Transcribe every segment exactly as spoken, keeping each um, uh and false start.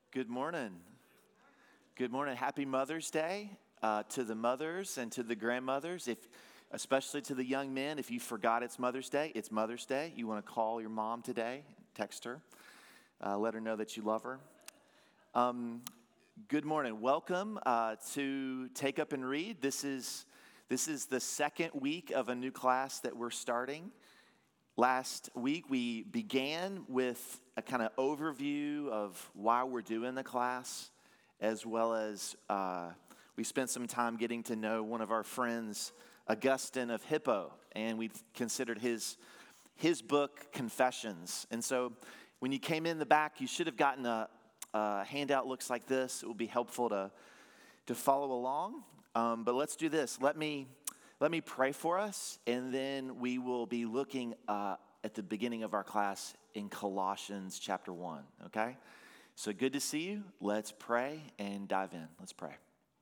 Good morning. Good morning. Happy Mother's Day uh, to the mothers and to the grandmothers. If, especially to the young men, if you forgot it's Mother's Day, it's Mother's Day. You want to call your mom today, text her, uh, let her know that you love her. Um, good morning. Welcome uh, to Take Up and Read. This is this is the second week of a new class that we're starting. Last week, we began with a kind of overview of why we're doing the class, as well as uh, we spent some time getting to know one of our friends, Augustine of Hippo, and we considered his, his book, Confessions. And so when you came in the back, you should have gotten a, a handout looks like this. It will be helpful to, to follow along. Um, but let's do this. Let me... Let me pray for us, and then we will be looking uh, at the beginning of our class in Colossians chapter one, okay? So good to see you. Let's pray and dive in. Let's pray.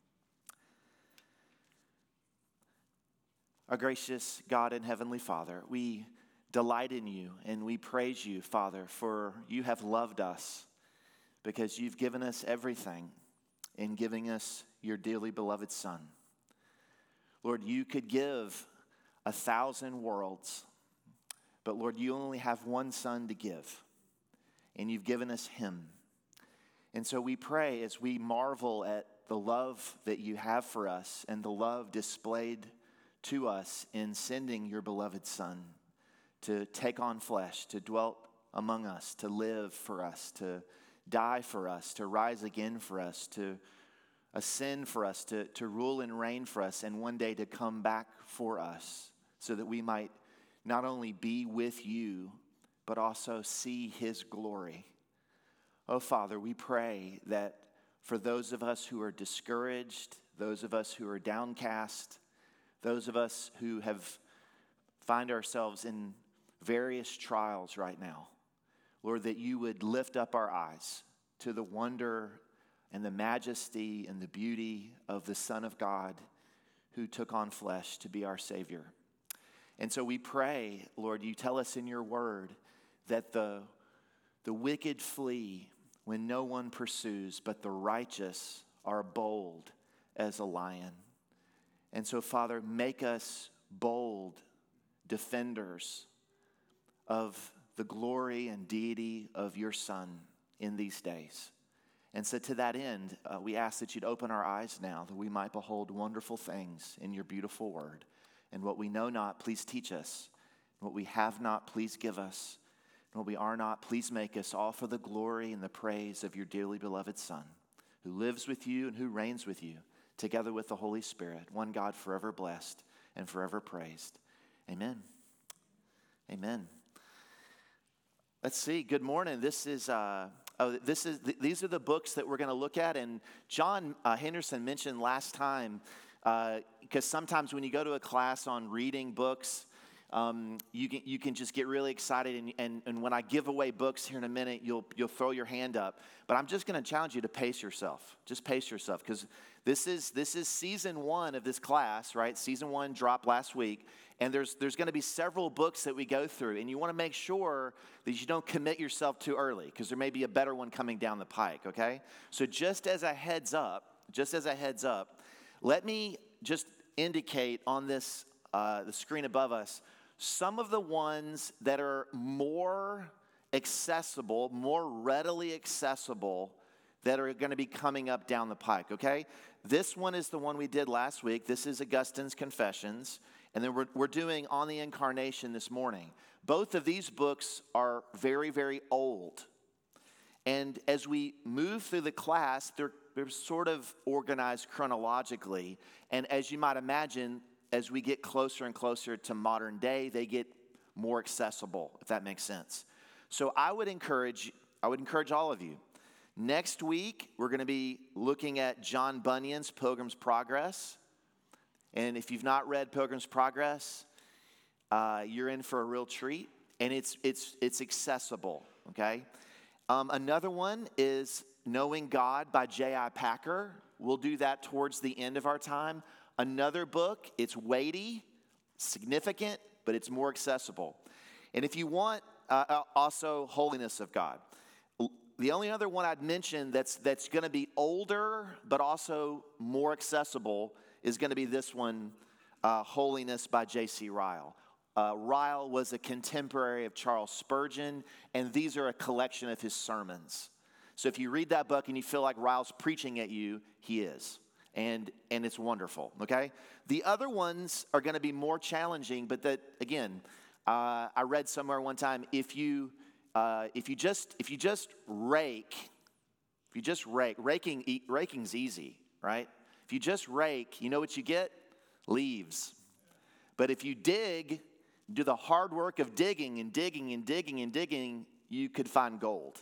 Our gracious God and Heavenly Father, we delight in you, and we praise you, Father, for you have loved us because you've given us everything in giving us your dearly beloved Son. Lord, you could give a thousand worlds, but Lord, you only have one Son to give, and you've given us him. And so we pray as we marvel at the love that you have for us and the love displayed to us in sending your beloved Son to take on flesh, to dwell among us, to live for us, to die for us, to rise again for us, to ascend for us, to, to rule and reign for us, and one day to come back for us so that we might not only be with you, but also see his glory. Oh, Father, we pray that for those of us who are discouraged, those of us who are downcast, those of us who have find ourselves in various trials right now, Lord, that you would lift up our eyes to the wonder and the majesty and the beauty of the Son of God who took on flesh to be our Savior. And so we pray, Lord, you tell us in your word that the, the wicked flee when no one pursues, but the righteous are bold as a lion. And so, Father, make us bold defenders of the glory and deity of your Son in these days. And so to that end, uh, we ask that you'd open our eyes now that we might behold wonderful things in your beautiful word. And what we know not, please teach us. And what we have not, please give us. And what we are not, please make us, all for the glory and the praise of your dearly beloved Son, who lives with you and who reigns with you, together with the Holy Spirit, one God forever blessed and forever praised. Amen. Amen. Let's see. Good morning. This is... Uh, Oh, this is th- these are the books that we're going to look at. And John uh, Henderson mentioned last time, because uh, sometimes when you go to a class on reading books, um, you can you can just get really excited. And, and, and when I give away books here in a minute, you'll you'll throw your hand up. But I'm just going to challenge you to pace yourself. Just pace yourself, because this is this is season one of this class, right? Season one dropped last week. And there's there's going to be several books that we go through, and you want to make sure that you don't commit yourself too early, because there may be a better one coming down the pike, okay? So just as a heads up, just as a heads up, let me just indicate on this uh, the screen above us some of the ones that are more accessible, more readily accessible, that are going to be coming up down the pike, okay? This one is the one we did last week. This is Augustine's Confessions. And then we're, we're doing On the Incarnation this morning. Both of these books are very, very old. And as we move through the class, they're, they're sort of organized chronologically. And as you might imagine, as we get closer and closer to modern day, they get more accessible, if that makes sense. So I would encourage, I would encourage all of you. Next week, we're going to be looking at John Bunyan's Pilgrim's Progress. And if you've not read Pilgrim's Progress, uh, you're in for a real treat. And it's it's it's accessible, okay? Um, another one is Knowing God by J I Packer. We'll do that towards the end of our time. Another book, it's weighty, significant, but it's more accessible. And if you want, uh, also Holiness of God. the only other one I'd mention that's that's going to be older but also more accessible is going to be this one, uh, Holiness by J C Ryle. Uh, Ryle was a contemporary of Charles Spurgeon, and these are a collection of his sermons. So if you read that book and you feel like Ryle's preaching at you, he is. And and it's wonderful, okay? The other ones are going to be more challenging, but that, again, uh, I read somewhere one time, if you uh, if you just if you just rake, if you just rake, raking e- raking's easy, right? If you just rake, you know what you get? Leaves. But if you dig, do the hard work of digging and digging and digging and digging, you could find gold.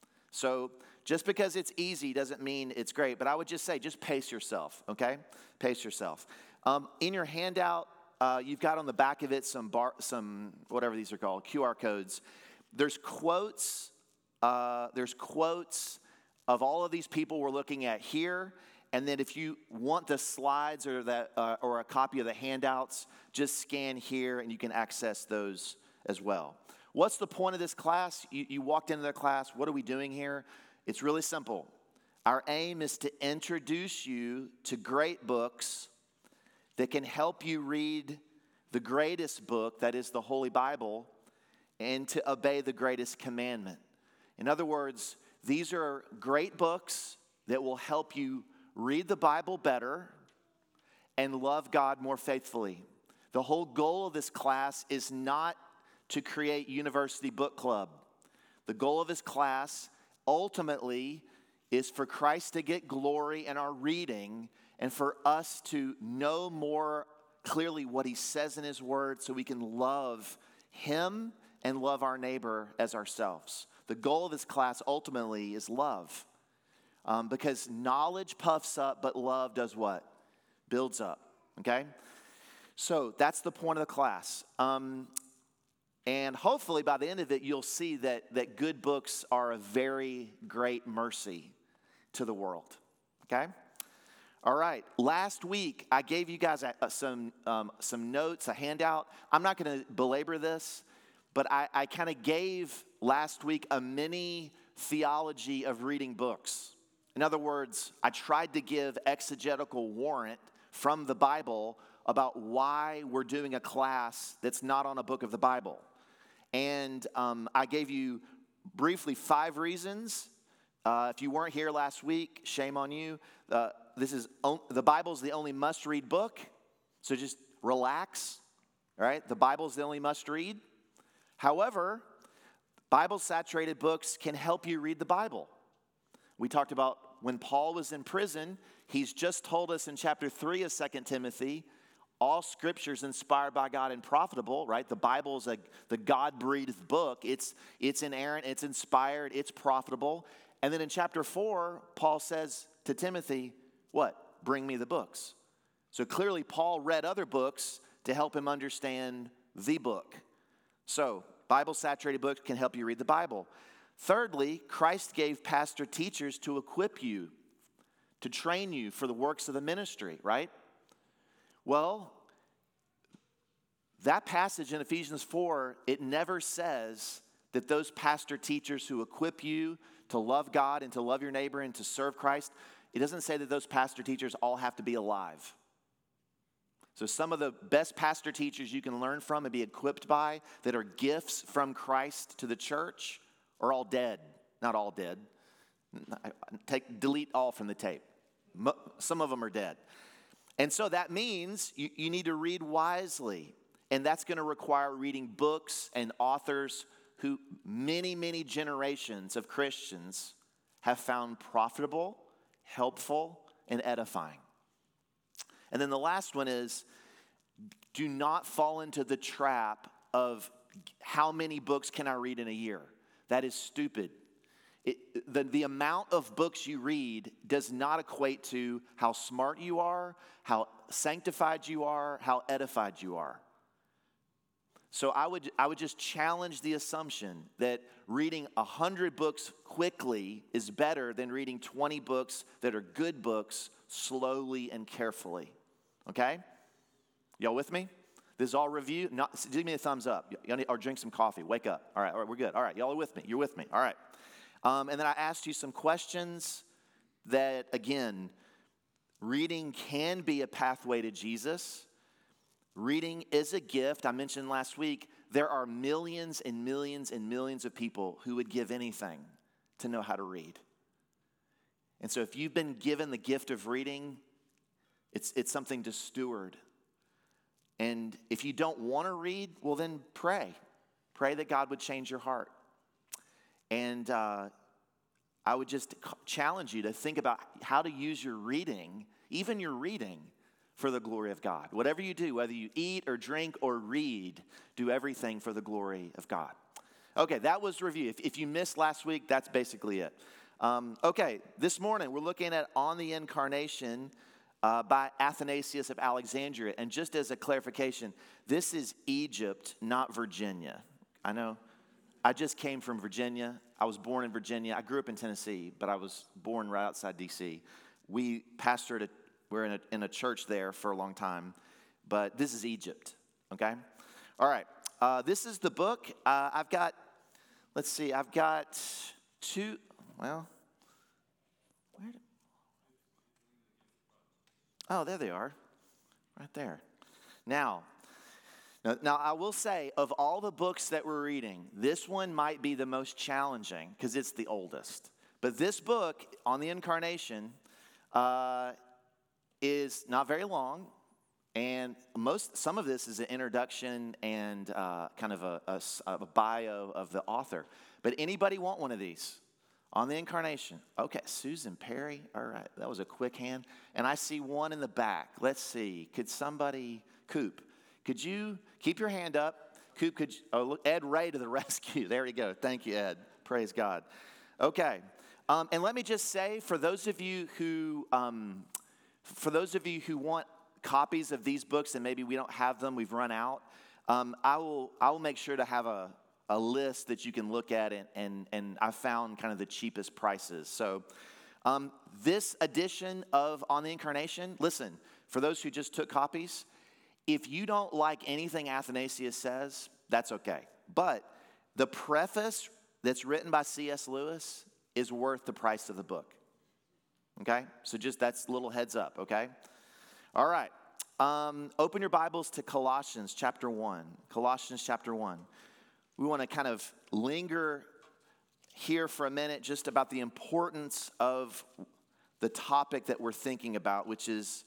So just because it's easy doesn't mean it's great. But I would just say, just pace yourself, okay? Pace yourself. Um, in your handout, uh, you've got on the back of it some, bar, some whatever these are called, Q R codes. There's quotes. Uh, there's quotes of all of these people we're looking at here. And then if you want the slides or that uh, or a copy of the handouts, just scan here and you can access those as well. What's the point of this class? You, you walked into the class. What are we doing here? It's really simple. Our aim is to introduce you to great books that can help you read the greatest book, that is the Holy Bible, and to obey the greatest commandment. In other words, these are great books that will help you read the Bible better and love God more faithfully. The whole goal of this class is not to create University Book Club. The goal of this class ultimately is for Christ to get glory in our reading and for us to know more clearly what he says in his word so we can love him and love our neighbor as ourselves. The goal of this class ultimately is love. Um, because knowledge puffs up, but love does what? Builds up, okay? So that's the point of the class. Um, and hopefully by the end of it, you'll see that, that good books are a very great mercy to the world, okay? All right, last week I gave you guys a, a, some, um, some notes, a handout. I'm not going to belabor this, but I, I kind of gave last week a mini theology of reading books. In other words, I tried to give exegetical warrant from the Bible about why we're doing a class that's not on a book of the Bible. And um, I gave you briefly five reasons. Uh, if you weren't here last week, shame on you. Uh, this is the Bible's the only must-read book, so just relax. All right, the Bible's the only must-read. However, Bible-saturated books can help you read the Bible. We talked about when Paul was in prison, he's just told us in chapter three of Second Timothy, all scripture is inspired by God and profitable, right? The Bible is a, the God-breathed book. It's, it's inerrant, it's inspired, it's profitable. And then in chapter four, Paul says to Timothy, what? Bring me the books. So clearly Paul read other books to help him understand the book. So Bible-saturated books can help you read the Bible. Thirdly, Christ gave pastor teachers to equip you, to train you for the works of the ministry, right? Well, that passage in Ephesians four, it never says that those pastor teachers who equip you to love God and to love your neighbor and to serve Christ, it doesn't say that those pastor teachers all have to be alive. So some of the best pastor teachers you can learn from and be equipped by that are gifts from Christ to the church are all dead. Not all dead. Take, delete all from the tape. Some of them are dead. And so that means you, you need to read wisely. And that's going to require reading books and authors who many, many generations of Christians have found profitable, helpful, and edifying. And then the last one is, do not fall into the trap of how many books can I read in a year. That is stupid. It, the, the amount of books you read does not equate to how smart you are, how sanctified you are, how edified you are. So I would, I would just challenge the assumption that reading one hundred books quickly is better than reading twenty books that are good books slowly and carefully. Okay? Y'all with me? This is all review. Not, give me a thumbs up. Y'all need, or drink some coffee. Wake up. All right, all right, we're good. All right, y'all are with me. You're with me. All right. Um, and then I asked you some questions that, again, reading can be a pathway to Jesus. Reading is a gift. I mentioned last week, there are millions and millions and millions of people who would give anything to know how to read. And so if you've been given the gift of reading, it's, it's something to steward. And if you don't want to read, well, then pray. Pray that God would change your heart. And uh, I would just challenge you to think about how to use your reading, even your reading, for the glory of God. Whatever you do, whether you eat or drink or read, do everything for the glory of God. Okay, that was review. If, if you missed last week, that's basically it. Um, okay, this morning we're looking at On the Incarnation uh, by Athanasius of Alexandria. And just as a clarification, this is Egypt, not Virginia. I know. I just came from Virginia. I was born in Virginia. I grew up in Tennessee, but I was born right outside D C. We pastored, a, we're in a, in a church there for a long time, but this is Egypt, okay? All right, uh, this is the book. Uh, I've got, let's see, I've got two, well, where did, oh, there they are, right there. Now, Now, now, I will say, of all the books that we're reading, this one might be the most challenging because it's the oldest. But this book, On the Incarnation, uh, is not very long, and most some of this is an introduction and uh, kind of a, a, a bio of the author. But anybody want one of these? On the Incarnation. Okay, Susan Perry. All right, that was a quick hand. And I see one in the back. Let's see. Could somebody, Coop, could you keep your hand up? Coop, could you, oh, look, Ed Ray to the rescue. There we go. Thank you, Ed. Praise God. Okay. Um, and let me just say, for those of you who, um, for those of you who want copies of these books and maybe we don't have them, we've run out, um, I will I will make sure to have a, a list that you can look at, and, and, and I found kind of the cheapest prices. So um, this edition of On the Incarnation, listen, for those who just took copies, if you don't like anything Athanasius says, that's okay. But the preface that's written by C S Lewis is worth the price of the book. Okay? So just that's a little heads up, okay? All right. Um, open your Bibles to Colossians chapter one. Colossians chapter one. We want to kind of linger here for a minute just about the importance of the topic that we're thinking about, which is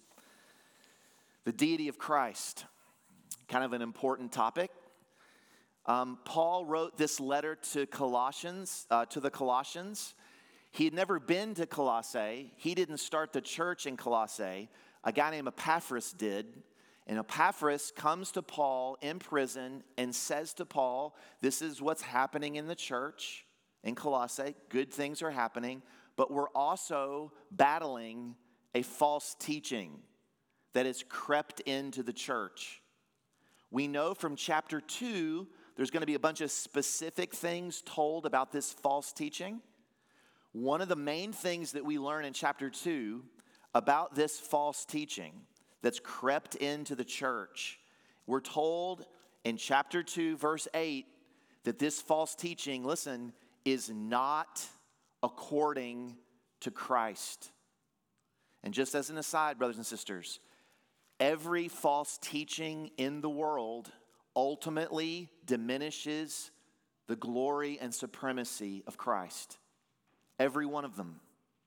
the deity of Christ, kind of an important topic. Um, Paul wrote this letter to Colossians, uh, to the Colossians. He had never been to Colossae. He didn't start the church in Colossae. A guy named Epaphras did. And Epaphras comes to Paul in prison and says to Paul, this is what's happening in the church in Colossae. Good things are happening, but we're also battling a false teaching that has crept into the church. We know from chapter two, there's going to be a bunch of specific things told about this false teaching. One of the main things that we learn in chapter two about this false teaching that's crept into the church, we're told in chapter two, verse eight, that this false teaching, listen, is not according to Christ. And just as an aside, brothers and sisters, every false teaching in the world ultimately diminishes the glory and supremacy of Christ. Every one of them.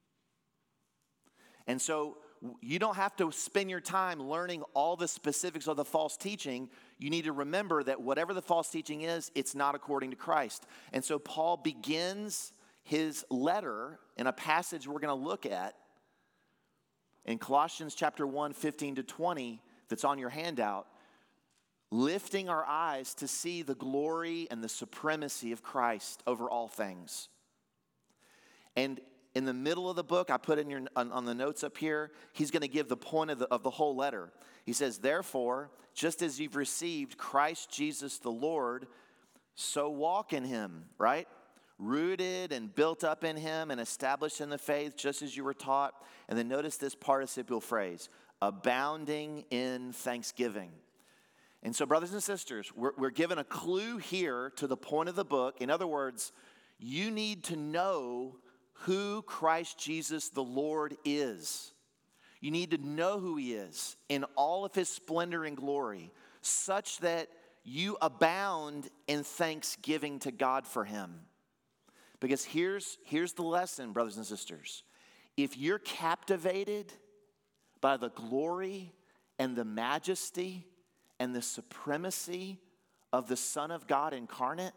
And so you don't have to spend your time learning all the specifics of the false teaching. You need to remember that whatever the false teaching is, it's not according to Christ. And so Paul begins his letter in a passage we're going to look at in Colossians chapter one, fifteen to twenty, that's on your handout, lifting our eyes to see the glory and the supremacy of Christ over all things. And in the middle of the book, I put in your on, on the notes up here, he's going to give the point of the, of the whole letter. He says, therefore, just as you've received Christ Jesus the Lord, so walk in him, right? Rooted and built up in him and established in the faith, just as you were taught. And then notice this participial phrase, abounding in thanksgiving. And so, brothers and sisters, we're, we're given a clue here to the point of the book. In other words, You need to know who Christ Jesus the Lord is. You need to know who he is in all of his splendor and glory, such that you abound in thanksgiving to God for him. Because here's, here's the lesson, brothers and sisters. If you're captivated by the glory and the majesty and the supremacy of the Son of God incarnate,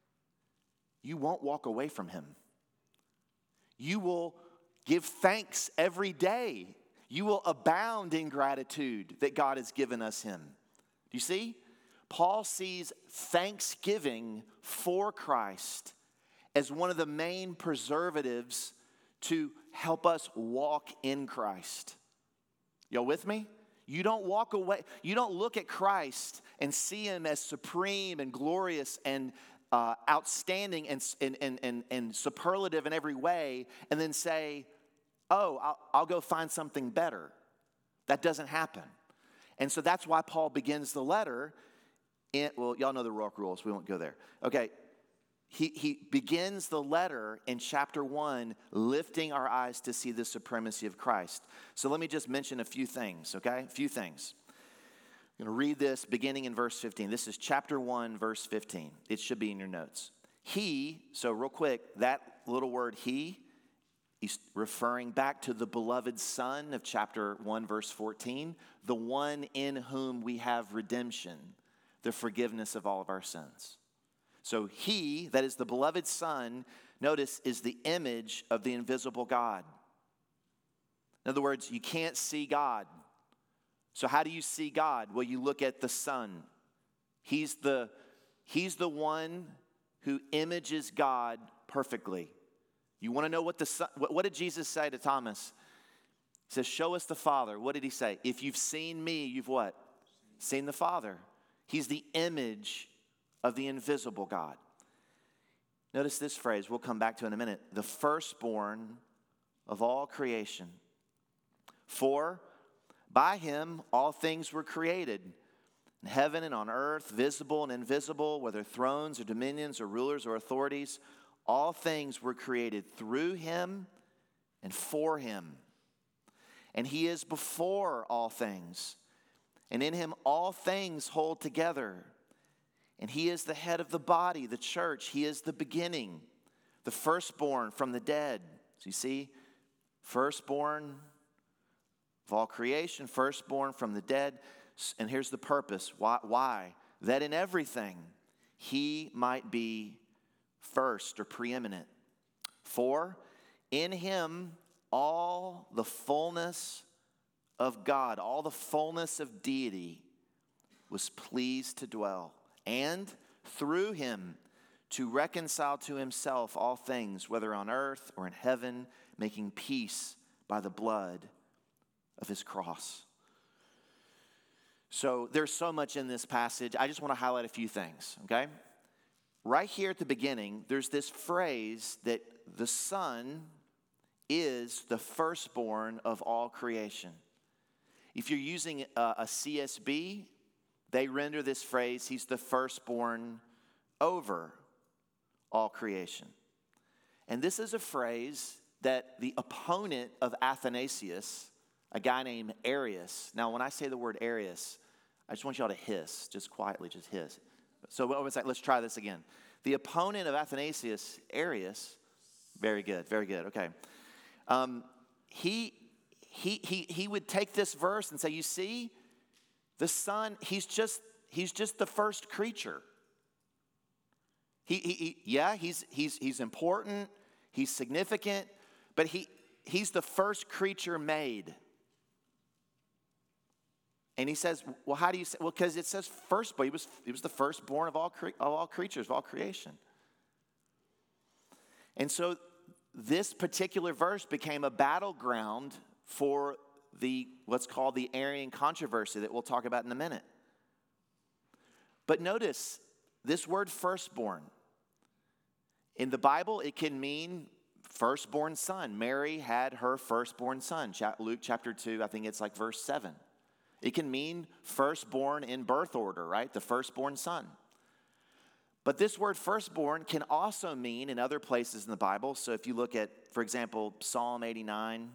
you won't walk away from him. You will give thanks every day. You will abound in gratitude that God has given us him. Do you see? Paul sees thanksgiving for Christ as one of the main preservatives to help us walk in Christ. Y'all with me? You don't walk away. You don't look at Christ and see him as supreme and glorious and uh, outstanding and, and, and, and, and superlative in every way and then say, oh, I'll, I'll go find something better. That doesn't happen. And so that's why Paul begins the letter in, well, y'all know the Rourke rules. We won't go there. Okay. He, he begins the letter in chapter one, lifting our eyes to see the supremacy of Christ. So let me just mention a few things, okay? A few things. I'm going to read this beginning in verse fifteen. This is chapter one, verse fifteen. It should be in your notes. He, so real quick, that little word he, he's referring back to the beloved Son of chapter one, verse fourteen, the one in whom we have redemption, the forgiveness of all of our sins. So he, that is the beloved Son, notice, is the image of the invisible God. In other words, you can't see God. So how do you see God? Well, you look at the Son. He's the, he's the one who images God perfectly. You want to know what the Son, what, what did Jesus say to Thomas? He says, show us the Father. What did he say? If you've seen me, you've what? Seen the Father. He's the image of the invisible God. Notice this phrase, we'll come back to in a minute. The firstborn of all creation. For by him all things were created, in heaven and on earth, visible and invisible, whether thrones or dominions or rulers or authorities, all things were created through him and for him. And he is before all things, and in him all things hold together. And he is the head of the body, the church. He is the beginning, the firstborn from the dead. So you see, firstborn of all creation, firstborn from the dead. And here's the purpose. Why? Why? That in everything he might be first or preeminent. For in him all the fullness of God, all the fullness of deity was pleased to dwell. And through him to reconcile to himself all things, whether on earth or in heaven, making peace by the blood of his cross. So there's so much in this passage. I just want to highlight a few things, okay? Right here at the beginning, there's this phrase that the Son is the firstborn of all creation. If you're using a, a C S B, they render this phrase, he's the firstborn over all creation. And this is a phrase that the opponent of Athanasius, a guy named Arius. Now, when I say the word Arius, I just want y'all to hiss, just quietly, just hiss. So let's try this again. The opponent of Athanasius, Arius, very good, very good, okay. Um, he, he, he, he would take this verse and say, you see, the Son, he's just, he's just the first creature. He, he, he yeah, he's, he's, he's important, he's significant, but he, he's the first creature made. And he says, well, how do you say? Well, because it says firstborn. He was, he was the firstborn of all, cre- of all creatures, of all creation. And so this particular verse became a battleground for the what's called the Arian controversy that we'll talk about in a minute. But notice this word firstborn. In the Bible, it can mean firstborn son. Mary had her firstborn son. Luke chapter two, I think it's like verse seven. It can mean firstborn in birth order, right? The firstborn son. But this word firstborn can also mean in other places in the Bible. So if you look at, for example, Psalm eighty-nine,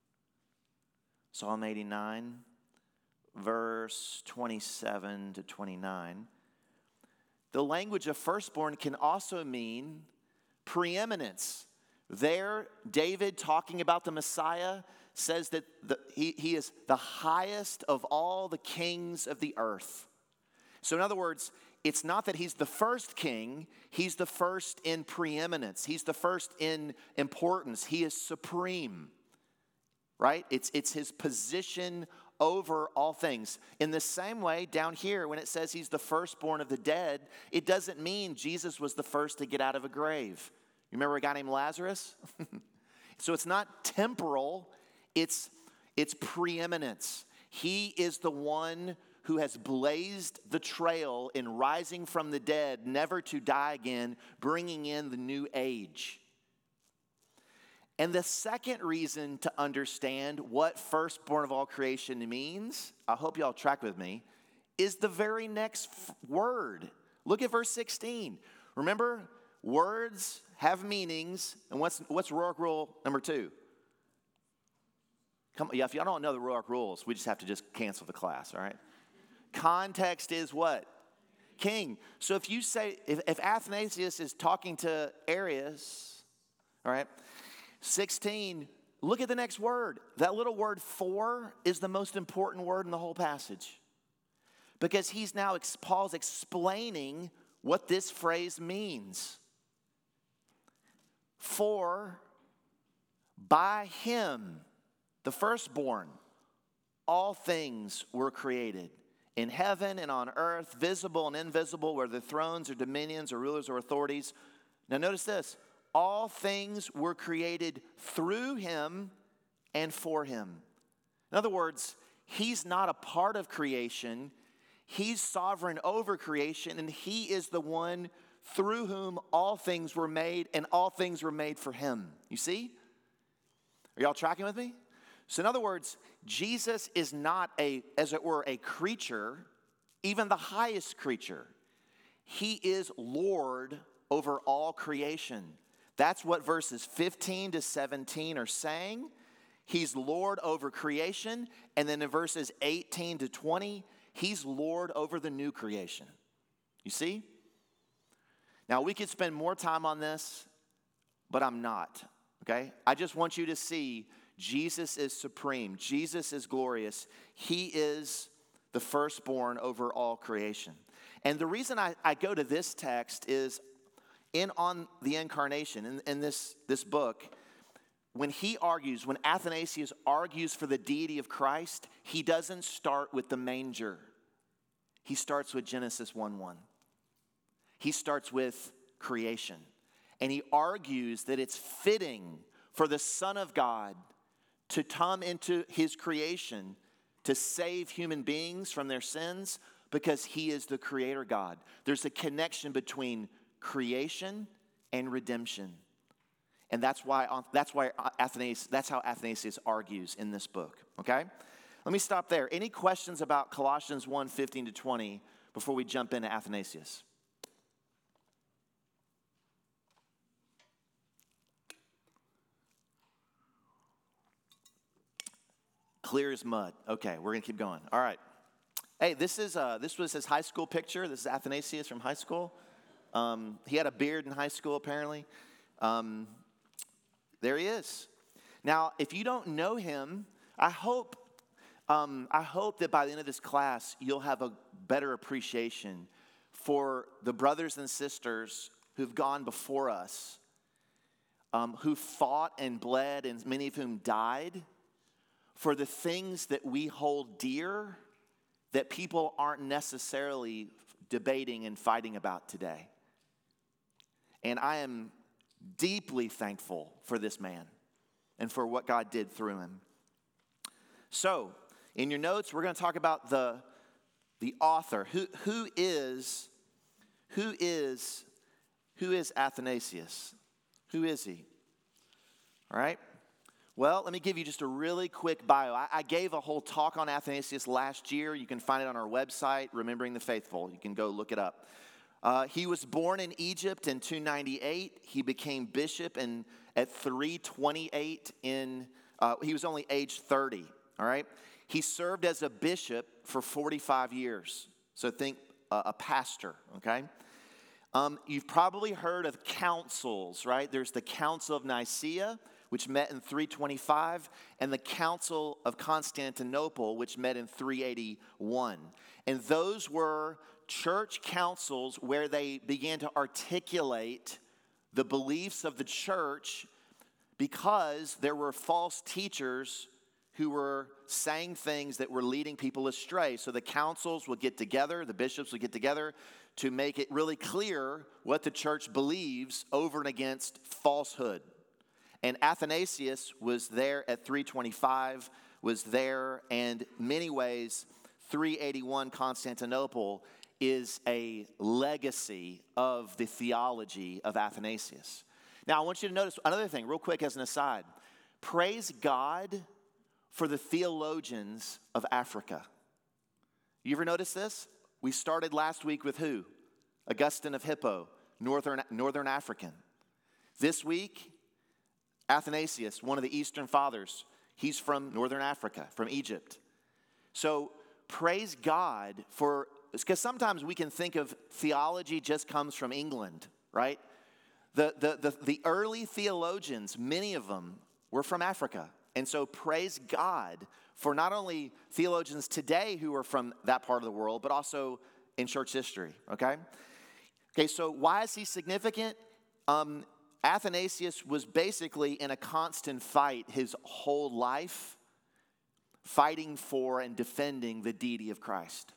Psalm eighty-nine, verse twenty-seven to twenty-nine, the language of firstborn can also mean preeminence. There, David, talking about the Messiah, says that the, he, he is the highest of all the kings of the earth. So in other words, it's not that he's the first king, he's the first in preeminence. He's the first in importance. He is supreme, right? It's, it's his position over all things. In the same way, down here, when it says he's the firstborn of the dead, it doesn't mean Jesus was the first to get out of a grave. You remember a guy named Lazarus? So it's not temporal, it's, it's preeminence. He is the one who has blazed the trail in rising from the dead, never to die again, bringing in the new age. And the second reason to understand what firstborn of all creation means, I hope y'all track with me, is the very next f- word. Look at verse sixteen. Remember, words have meanings. And what's what's Rourke rule number two? Come, yeah, if y'all don't know the Rourke rules, we just have to just cancel the class, all right? Context is what? King. So if you say, if, if Athanasius is talking to Arius, all right, sixteen, look at the next word. That little word for is the most important word in the whole passage. Because he's now, Paul's explaining what this phrase means. For by him, the firstborn, all things were created. In heaven and on earth, visible and invisible, whether thrones or dominions or rulers or authorities. Now notice this. All things were created through him and for him. In other words, he's not a part of creation. He's sovereign over creation, and he is the one through whom all things were made, and all things were made for him. You see? Are y'all tracking with me? So in other words, Jesus is not a, as it were, a creature, even the highest creature. He is Lord over all creation. That's what verses fifteen to seventeen are saying. He's Lord over creation. And then in verses eighteen to twenty, he's Lord over the new creation. You see? Now, we could spend more time on this, but I'm not, okay? I just want you to see Jesus is supreme. Jesus is glorious. He is the firstborn over all creation. And the reason I, I go to this text is in on the incarnation, in, in this, this book, when he argues, when Athanasius argues for the deity of Christ, he doesn't start with the manger. He starts with Genesis one one. He starts with creation. And he argues that it's fitting for the Son of God to come into his creation to save human beings from their sins because he is the creator God. There's a connection between creation and redemption. And that's why that's why Athanasius, that's how Athanasius argues in this book, okay? Let me stop there. Any questions about Colossians one, fifteen to twenty before we jump into Athanasius? Clear as mud. Okay, we're going to keep going. All right. Hey, this is uh, this was his high school picture. This is Athanasius from high school. Um, he had a beard in high school, apparently. Um, there he is. Now, if you don't know him, I hope um, I hope that by the end of this class, you'll have a better appreciation for the brothers and sisters who've gone before us, um, who fought and bled, and many of whom died for the things that we hold dear that people aren't necessarily debating and fighting about today. And I am deeply thankful for this man and for what God did through him. So, in your notes, we're going to talk about the, the author. Who, who is, who is, who is Athanasius? Who is he? All right? Well, let me give you just a really quick bio. I, I gave a whole talk on Athanasius last year. You can find it on our website, Remembering the Faithful. You can go look it up. Uh, he was born in Egypt in two ninety-eight. He became bishop in, at three twenty-eight in, uh, he was only age thirty, all right? He served as a bishop for forty-five years. So think uh, a pastor, okay? Um, you've probably heard of councils, right? There's the Council of Nicaea, which met in three twenty-five, and the Council of Constantinople, which met in three eighty-one. And those were church councils where they began to articulate the beliefs of the church because there were false teachers who were saying things that were leading people astray. So the councils would get together, the bishops would get together to make it really clear what the church believes over and against falsehood. And Athanasius was there at three twenty-five, was there, and in many ways, three eighty-one Constantinople is a legacy of the theology of Athanasius. Now, I want you to notice another thing, real quick as an aside. Praise God for the theologians of Africa. You ever notice this? We started last week with who? Augustine of Hippo, Northern, Northern African. This week, Athanasius, one of the Eastern Fathers. He's from Northern Africa, from Egypt. So praise God for, because sometimes we can think of theology just comes from England, right? The, the, the, the early theologians, many of them were from Africa. And so praise God for not only theologians today who are from that part of the world, but also in church history, okay? Okay, so why is he significant? Um, Athanasius was basically in a constant fight his whole life, fighting for and defending the deity of Christ.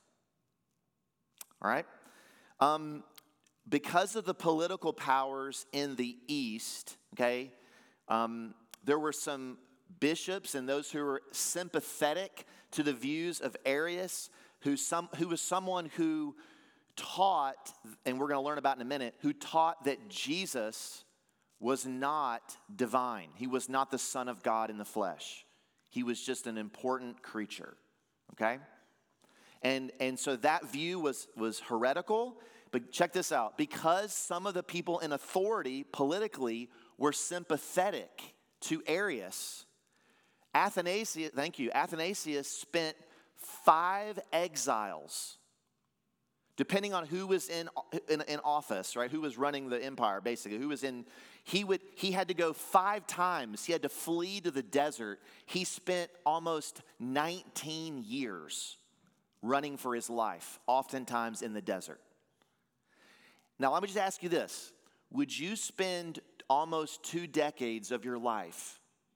All right? Um, because of the political powers in the East, okay, um, there were some bishops and those who were sympathetic to the views of Arius, who, some, who was someone who taught, and we're going to learn about in a minute, who taught that Jesus was not divine. He was not the Son of God in the flesh. He was just an important creature, okay? And, and so that view was, was heretical, but check this out. Because some of the people in authority politically were sympathetic to Arius, Athanasius, thank you, Athanasius spent five exiles, depending on who was in, in, in office, right? Who was running the empire, basically. Who was in, he would, he had to go five times. He had to flee to the desert. He spent almost nineteen years running for his life, oftentimes in the desert. Now, let me just ask you this. Would you spend almost two decades of your life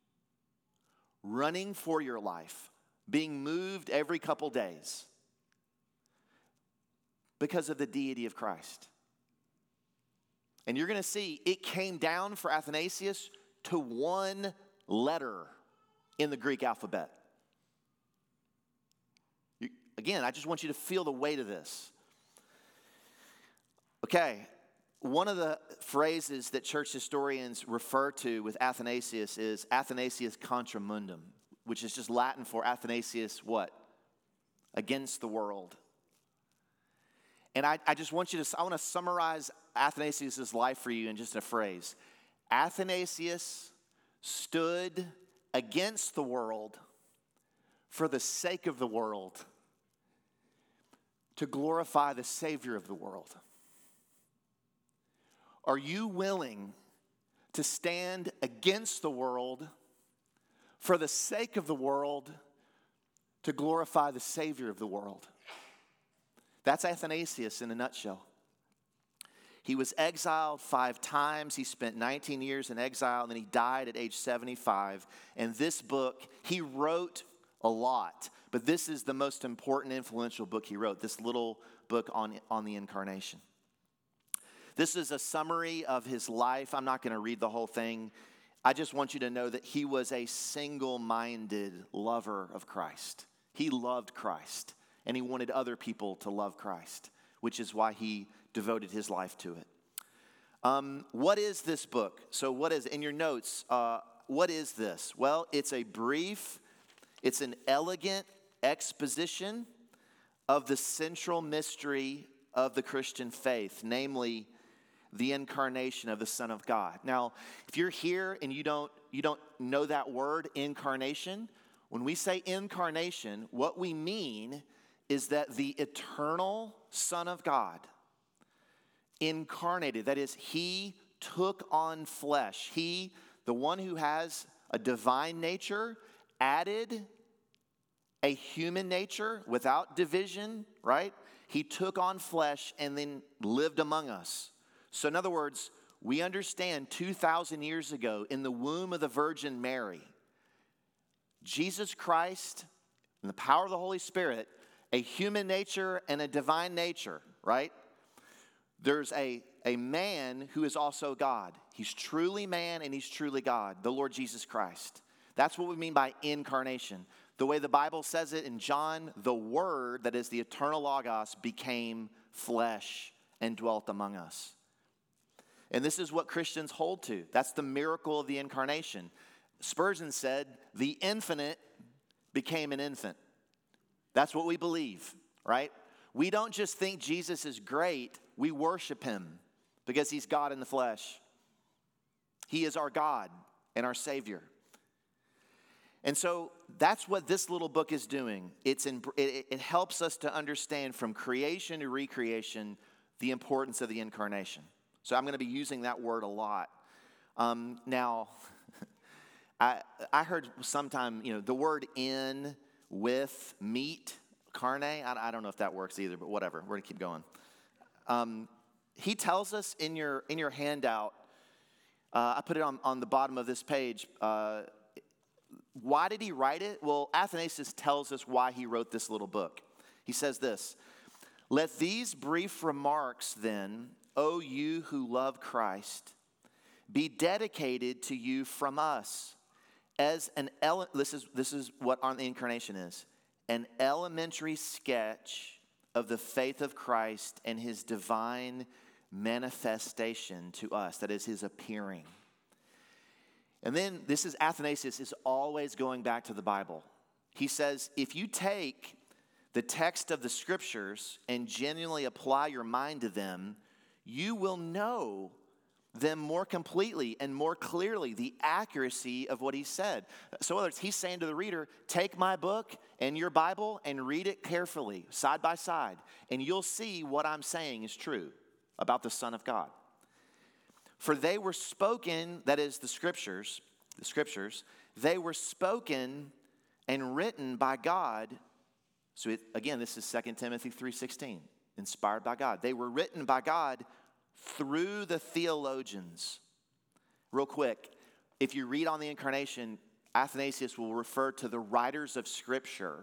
running for your life, being moved every couple days because of the deity of Christ? And you're going to see it came down for Athanasius to one letter in the Greek alphabet. You, again, I just want you to feel the weight of this. Okay, one of the phrases that church historians refer to with Athanasius is Athanasius contra mundum, which is just Latin for Athanasius what? Against the world. And I, I just want you to, I want to summarize Athanasius' life for you in just a phrase. Athanasius stood against the world for the sake of the world to glorify the Savior of the world. Are you willing to stand against the world for the sake of the world to glorify the Savior of the world? That's Athanasius in a nutshell. He was exiled five times. He spent nineteen years in exile, and then he died at age seventy-five. And this book, he wrote a lot, but this is the most important, influential book he wrote, this little book on, on the Incarnation. This is a summary of his life. I'm not going to read the whole thing. I just want you to know that he was a single-minded lover of Christ. He loved Christ, and he wanted other people to love Christ, which is why he devoted his life to it. Um, what is this book? So what is, in your notes, uh, what is this? Well, it's a brief, it's an elegant exposition of the central mystery of the Christian faith, namely the incarnation of the Son of God. Now, if you're here and you don't you don't know that word, incarnation, when we say incarnation, what we mean is that the eternal Son of God incarnated, that is, he took on flesh. He, the one who has a divine nature, added a human nature without division, right? He took on flesh and then lived among us. So in other words, we understand two thousand years ago in the womb of the Virgin Mary, Jesus Christ, in the power of the Holy Spirit, a human nature and a divine nature, right? There's a, a man who is also God. He's truly man and he's truly God, the Lord Jesus Christ. That's what we mean by incarnation. The way the Bible says it in John, the Word, that is the eternal Logos, became flesh and dwelt among us. And this is what Christians hold to. That's the miracle of the incarnation. Spurgeon said, the infinite became an infant. That's what we believe, right? We don't just think Jesus is great, we worship him because he's God in the flesh. He is our God and our Savior. And so that's what this little book is doing. It's in, it, it helps us to understand from creation to recreation the importance of the incarnation. So I'm going to be using that word a lot. Um, now, I I heard sometime, you know, the word in, with, meet, carne. I, I don't know if that works either, but whatever. We're going to keep going. Um, he tells us in your in your handout, uh, I put it on, on the bottom of this page, uh, why did he write it? Well, Athanasius tells us why he wrote this little book. He says this, let these brief remarks then, O you who love Christ, be dedicated to you from us as an, ele- this is, this is what on the incarnation is, an elementary sketch of the faith of Christ and his divine manifestation to us, that is his appearing. And then this is Athanasius is always going back to the Bible. He says, if you take the text of the scriptures and genuinely apply your mind to them, you will know them more completely and more clearly, the accuracy of what he said. So in other words, he's saying to the reader, take my book and your Bible and read it carefully, side by side, and you'll see what I'm saying is true about the Son of God. For they were spoken, that is the scriptures, the scriptures, they were spoken and written by God. So it, again, this is Second Timothy three sixteen, inspired by God. They were written by God through the theologians. Real quick, if you read on the incarnation, Athanasius will refer to the writers of Scripture,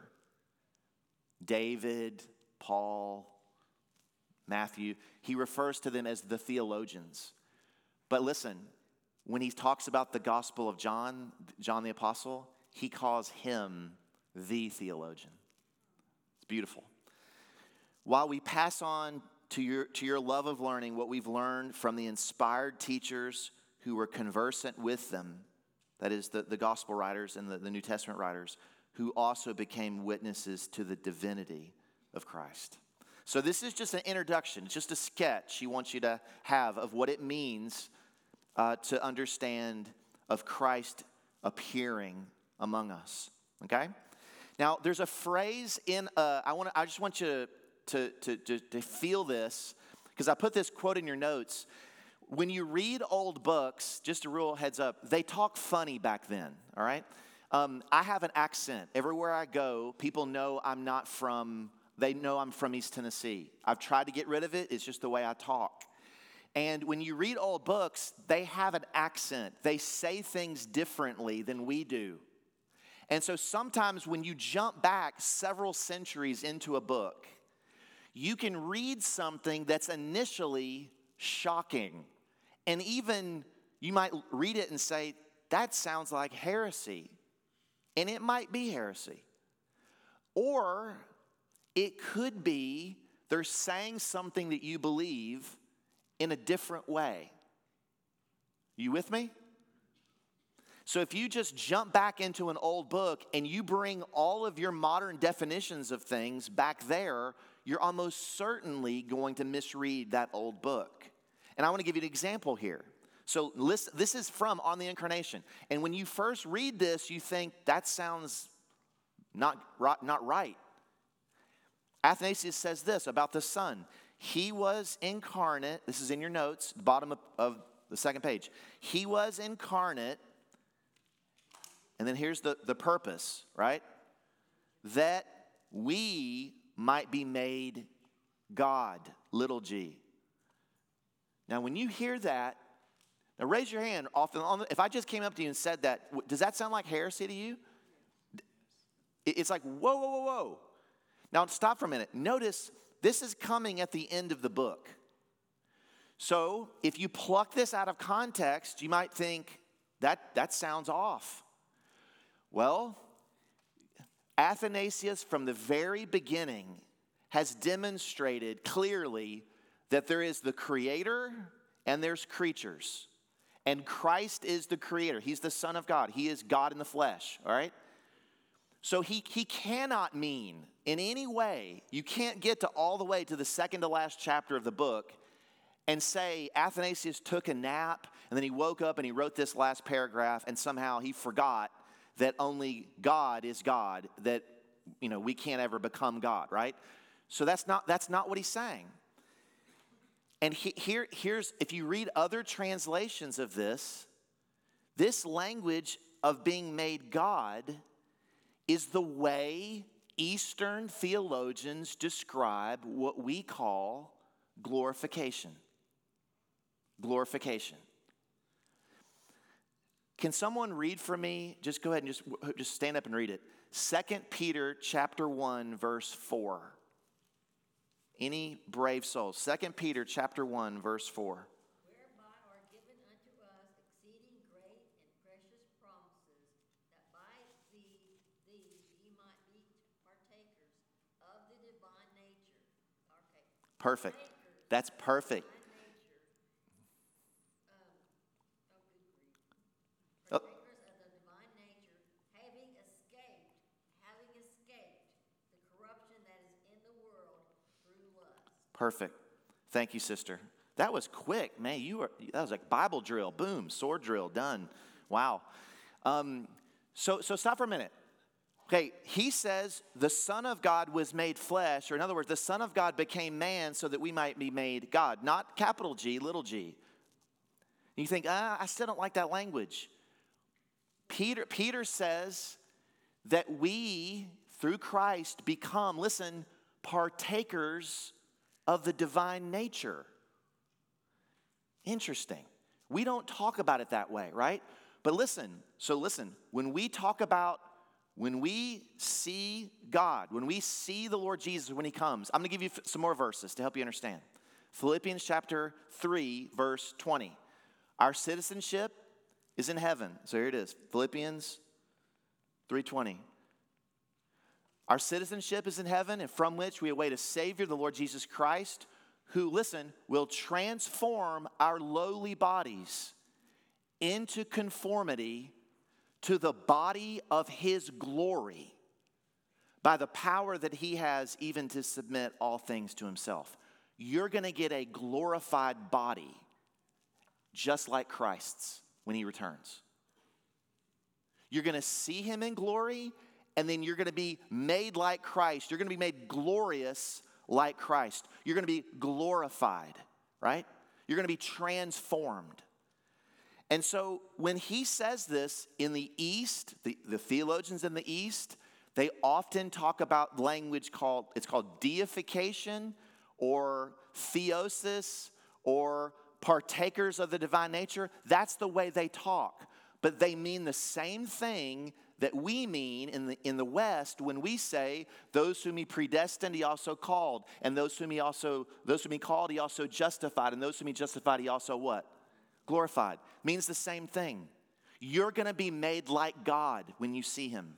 David, Paul, Matthew. He refers to them as the theologians. But listen, when he talks about the Gospel of John, John the Apostle, he calls him the theologian. It's beautiful. While we pass on to your, to your love of learning what we've learned from the inspired teachers who were conversant with them, that is the, the Gospel writers and the, the New Testament writers, who also became witnesses to the divinity of Christ. So this is just an introduction, just a sketch he wants you to have of what it means Uh, to understand of Christ appearing among us. Okay? Now, there's a phrase in. Uh, I want. I just want you to to to, to feel this because I put this quote in your notes. When you read old books, just a real heads up, they talk funny back then. All right. Um, I have an accent everywhere I go. People know I'm not from. They know I'm from East Tennessee. I've tried to get rid of it. It's just the way I talk. And when you read old books, they have an accent. They say things differently than we do. And so sometimes when you jump back several centuries into a book, you can read something that's initially shocking. And even you might read it and say, that sounds like heresy. And it might be heresy. Or it could be they're saying something that you believe in a different way. You with me? So if you just jump back into an old book and you bring all of your modern definitions of things back there, you're almost certainly going to misread that old book. And I want to give you an example here. So listen, this is from On the Incarnation. And when you first read this, you think that sounds not, not right. Athanasius says this about the Son. He was incarnate. This is in your notes, the bottom of, of the second page. He was incarnate. And then here's the, the purpose, right? That we might be made God, little g. Now, when you hear that, now raise your hand. Off the, on the, if I just came up to you and said that, does that sound like heresy to you? It's like, whoa, whoa, whoa, whoa. Now, stop for a minute. Notice this is coming at the end of the book. So if you pluck this out of context, you might think that that sounds off. Well, Athanasius from the very beginning has demonstrated clearly that there is the creator and there's creatures. And Christ is the creator. He's the Son of God. He is God in the flesh, all right? So he, he cannot mean in any way, you can't get to all the way to the second to last chapter of the book and say Athanasius took a nap and then he woke up and he wrote this last paragraph and somehow he forgot that only God is God, that, you know, we can't ever become God, right? So that's not, that's not what he's saying. And he, here, here's, if you read other translations of this, this language of being made God is the way Eastern theologians describe what we call glorification. Glorification. Can someone read for me? Just go ahead and just, just stand up and read it. Second Peter chapter one, verse four. Any brave souls. Second Peter chapter one, verse four. Whereby are given unto us exceeding great and precious promises, that by these, these ye might be partakers of the divine nature. Okay. Perfect. Partakers That's perfect. of the divine nature. Um, oh, good grief. Oh. Partakers of the divine nature, having escaped, having escaped the corruption that is in the world through lust. Perfect. Thank you, sister. That was quick, man. You were that was like Bible drill. Boom, sword drill, done. Wow. Um, so so stop for a minute. Okay, he says the Son of God was made flesh, or in other words, the Son of God became man so that we might be made God, not capital G, little g. And you think, ah, I still don't like that language. Peter, Peter says that we, through Christ, become, listen, partakers of the divine nature. Interesting. We don't talk about it that way, right? But listen, so listen, when we talk about, when we see God, when we see the Lord Jesus when he comes, I'm going to give you some more verses to help you understand. Philippians chapter three, verse twenty. Our citizenship is in heaven. So here it is, Philippians three twenty. Our citizenship is in heaven, and from which we await a Savior, the Lord Jesus Christ, who, listen, will transform our lowly bodies into conformity to the body of his glory by the power that he has even to submit all things to himself. You're going to get a glorified body just like Christ's when he returns. You're going to see him in glory, and then you're going to be made like Christ. You're going to be made glorious like Christ. You're going to be glorified, right? You're going to be transformed. And so when he says this in the East, the, the theologians in the East, they often talk about language called, it's called deification or theosis or partakers of the divine nature. That's the way they talk. But they mean the same thing that we mean in the, in the West when we say, those whom he predestined, he also called. And those whom he also, those whom he called, he also justified. And those whom he justified, he also what? Glorified. Means the same thing. You're going to be made like God when you see him.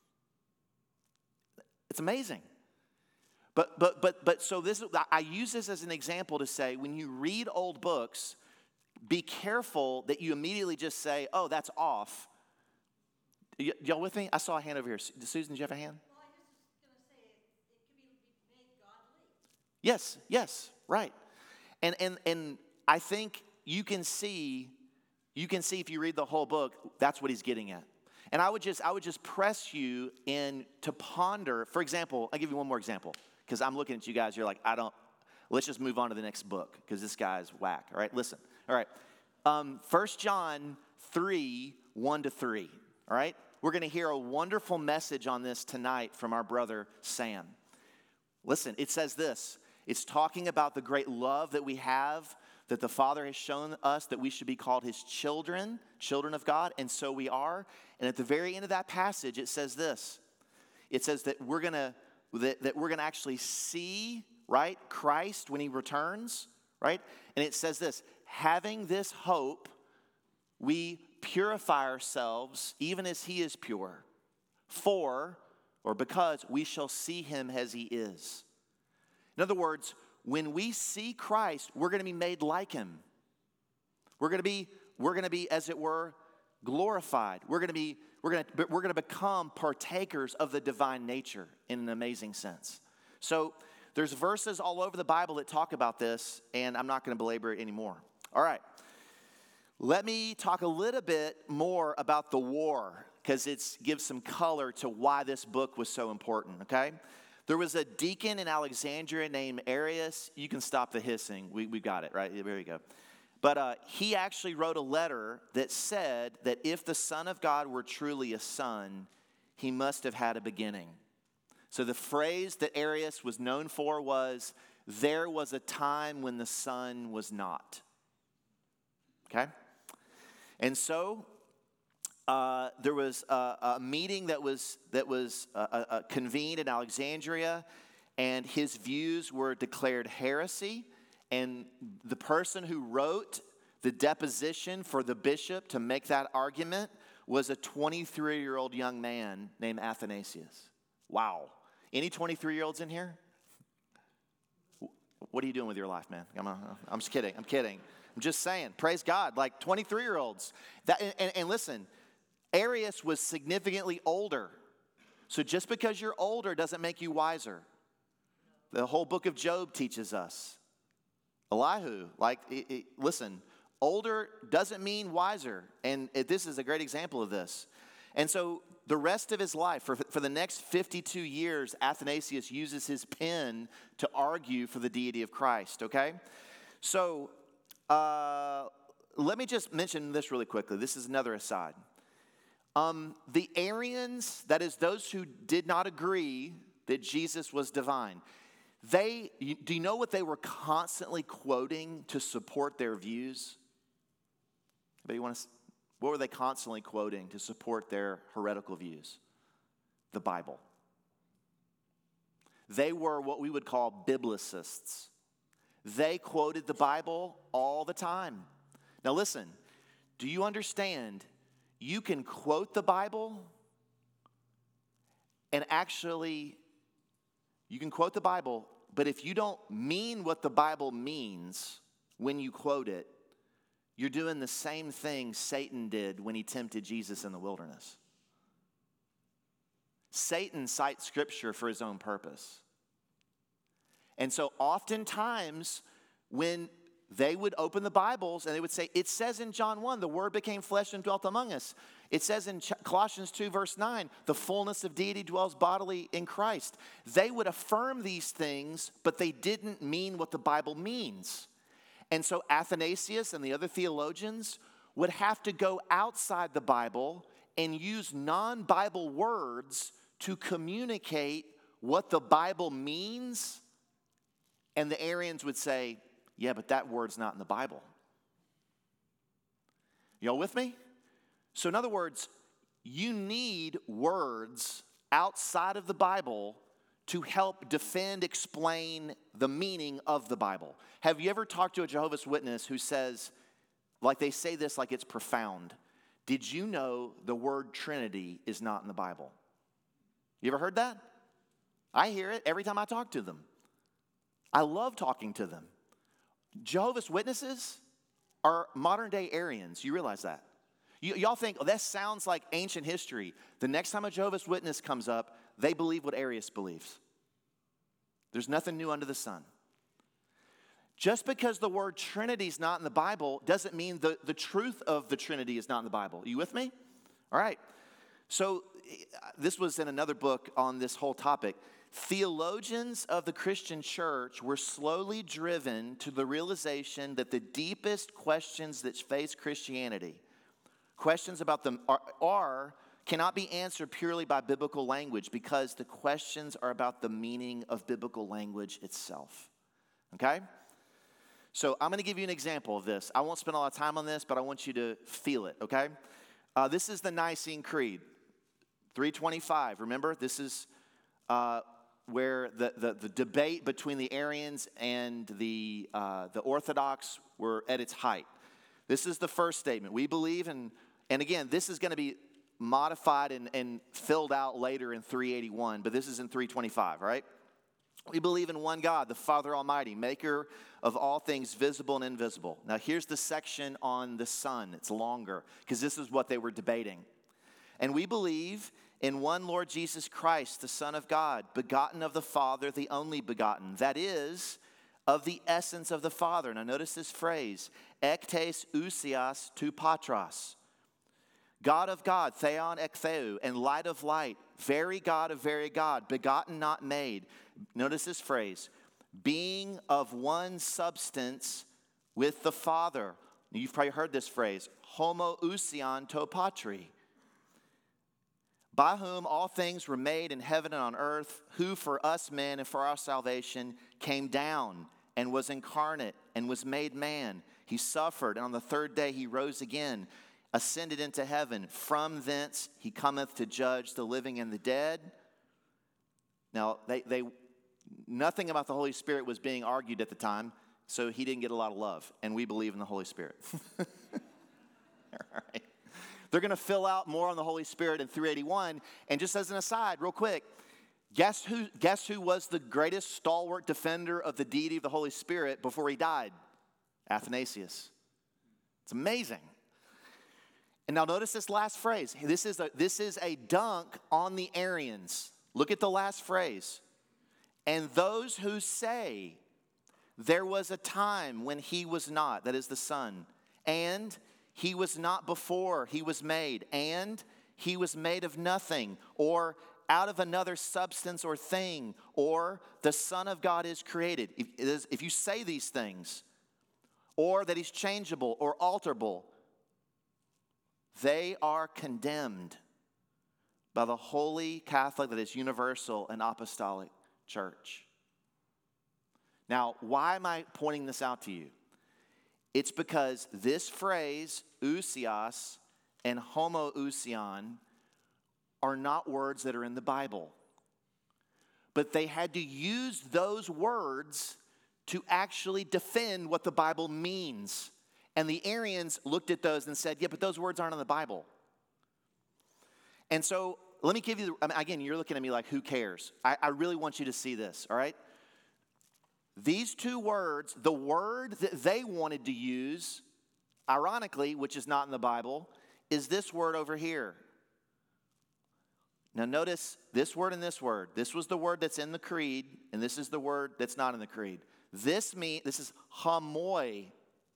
It's amazing. But, but, but, but, so this, I use this as an example to say, when you read old books, be careful that you immediately just say, oh, that's off. Y- y'all with me? I saw a hand over here. Susan, did you have a hand? Well, I was just going to say it, it can be made godly. Yes, yes, right. And and and I think you can see, you can see if you read the whole book, that's what he's getting at. And I would just I would just press you in to ponder. For example, I'll give you one more example, because I'm looking at you guys, you're like, I don't, let's just move on to the next book, because this guy's whack. All right, listen. All right. Um, First John three, one to three. All right? We're going to hear a wonderful message on this tonight from our brother Sam. Listen, it says this. It's talking about the great love that we have, that the Father has shown us, that we should be called his children, children of God, and so we are. And at the very end of that passage, it says this. It says that we're going to that, that we're going to actually see, right, Christ when he returns, right? And it says this, having this hope, we purify ourselves even as he is pure, for, or because, we shall see him as he is. In other words, when we see Christ, we're going to be made like him. We're going to be, we're going to be, as it were, glorified. We're going to be, we're going to, we're going to become partakers of the divine nature in an amazing sense. So there's verses all over the Bible that talk about this, and I'm not going to belabor it anymore. All right. Let me talk a little bit more about the war, because it gives some color to why this book was so important, okay? There was a deacon in Alexandria named Arius. You can stop the hissing. We, we got it, right? There you go. But uh, he actually wrote a letter that said that if the Son of God were truly a son, he must have had a beginning. So the phrase that Arius was known for was, there was a time when the Son was not. Okay? And so uh, there was a, a meeting that was that was uh, uh, convened in Alexandria, and his views were declared heresy. And the person who wrote the deposition for the bishop to make that argument was a twenty-three-year-old young man named Athanasius. Wow. Any twenty-three-year-olds in here? What are you doing with your life, man? I'm, I'm just kidding. I'm kidding. I'm just saying, praise God, like twenty-three-year-olds. That, and, and listen, Arius was significantly older. So just because you're older doesn't make you wiser. The whole book of Job teaches us. Elihu, like, it, it, listen, older doesn't mean wiser. And it, this is a great example of this. And so the rest of his life, for, for the next fifty-two years, Athanasius uses his pen to argue for the deity of Christ, okay? So uh, let me just mention this really quickly. This is another aside. Um, the Arians, that is those who did not agree that Jesus was divine, they, you, do you know what they were constantly quoting to support their views? Anybody want to, what were they constantly quoting to support their heretical views? The Bible. They were what we would call biblicists. They quoted the Bible all the time. Now listen, do you understand? You can quote the Bible and actually, you can quote the Bible, but if you don't mean what the Bible means when you quote it, you're doing the same thing Satan did when he tempted Jesus in the wilderness. Satan cites Scripture for his own purpose. And so oftentimes when they would open the Bibles and they would say, it says in John one, the Word became flesh and dwelt among us. It says in Colossians two, verse nine, the fullness of deity dwells bodily in Christ. They would affirm these things, but they didn't mean what the Bible means. And so Athanasius and the other theologians would have to go outside the Bible and use non-Bible words to communicate what the Bible means. And the Arians would say, yeah, but that word's not in the Bible. Y'all with me? So in other words, you need words outside of the Bible to help defend, explain the meaning of the Bible. Have you ever talked to a Jehovah's Witness who says, like they say this like it's profound, did you know the word Trinity is not in the Bible? You ever heard that? I hear it every time I talk to them. I love talking to them. Jehovah's Witnesses are modern day Arians. You realize that? You, y'all think, oh, that sounds like ancient history. The next time a Jehovah's Witness comes up, they believe what Arius believes. There's nothing new under the sun. Just because the word Trinity is not in the Bible doesn't mean the, the truth of the Trinity is not in the Bible. Are you with me? All right. So this was in another book on this whole topic. Theologians of the Christian church were slowly driven to the realization that the deepest questions that face Christianity, questions about them are, are cannot be answered purely by biblical language, because the questions are about the meaning of biblical language itself. Okay? So I'm going to give you an example of this. I won't spend a lot of time on this, but I want you to feel it, okay? Uh, this is the Nicene Creed, three twenty-five. Remember, this is uh, where the, the, the debate between the Arians and the, uh, the Orthodox were at its height. This is the first statement. We believe in, and again, this is going to be modified and, and filled out later in three eighty-one, but this is in three twenty-five, right? We believe in one God, the Father Almighty, maker of all things visible and invisible. Now, here's the section on the Son. It's longer, because this is what they were debating. And we believe in one Lord Jesus Christ, the Son of God, begotten of the Father, the only begotten. That is, of the essence of the Father. Now, notice this phrase, ektes ousios tou patros. God of God, theon ek theou, and light of light, very God of very God, begotten, not made. Notice this phrase, being of one substance with the Father. You've probably heard this phrase, homoousion to patri. By whom all things were made in heaven and on earth, who for us men and for our salvation came down and was incarnate and was made man. He suffered, and on the third day he rose again, ascended into heaven. From thence he cometh to judge the living and the dead. Now, they, they nothing about the Holy Spirit was being argued at the time, so he didn't get a lot of love, and we believe in the Holy Spirit. All right. They're going to fill out more on the Holy Spirit in three eighty-one, and just as an aside, real quick, guess who, guess who was the greatest stalwart defender of the deity of the Holy Spirit before he died? Athanasius. It's amazing. And now notice this last phrase. This is a, this is a dunk on the Arians. Look at the last phrase. And those who say there was a time when he was not, that is the Son, and he was not before he was made, and he was made of nothing, or out of another substance or thing, or the Son of God is created. If, if you say these things, or that he's changeable or alterable, they are condemned by the holy Catholic, that is universal and apostolic church. Now, why am I pointing this out to you? It's because this phrase, ousios and homoousion, are not words that are in the Bible. But they had to use those words to actually defend what the Bible means. And the Arians looked at those and said, yeah, but those words aren't in the Bible. And so let me give you, I mean, again, you're looking at me like, who cares? I, I really want you to see this, all right? These two words, the word that they wanted to use, ironically, which is not in the Bible, is this word over here. Now notice this word and this word. This was the word that's in the creed, and this is the word that's not in the creed. This mean this is homoousion,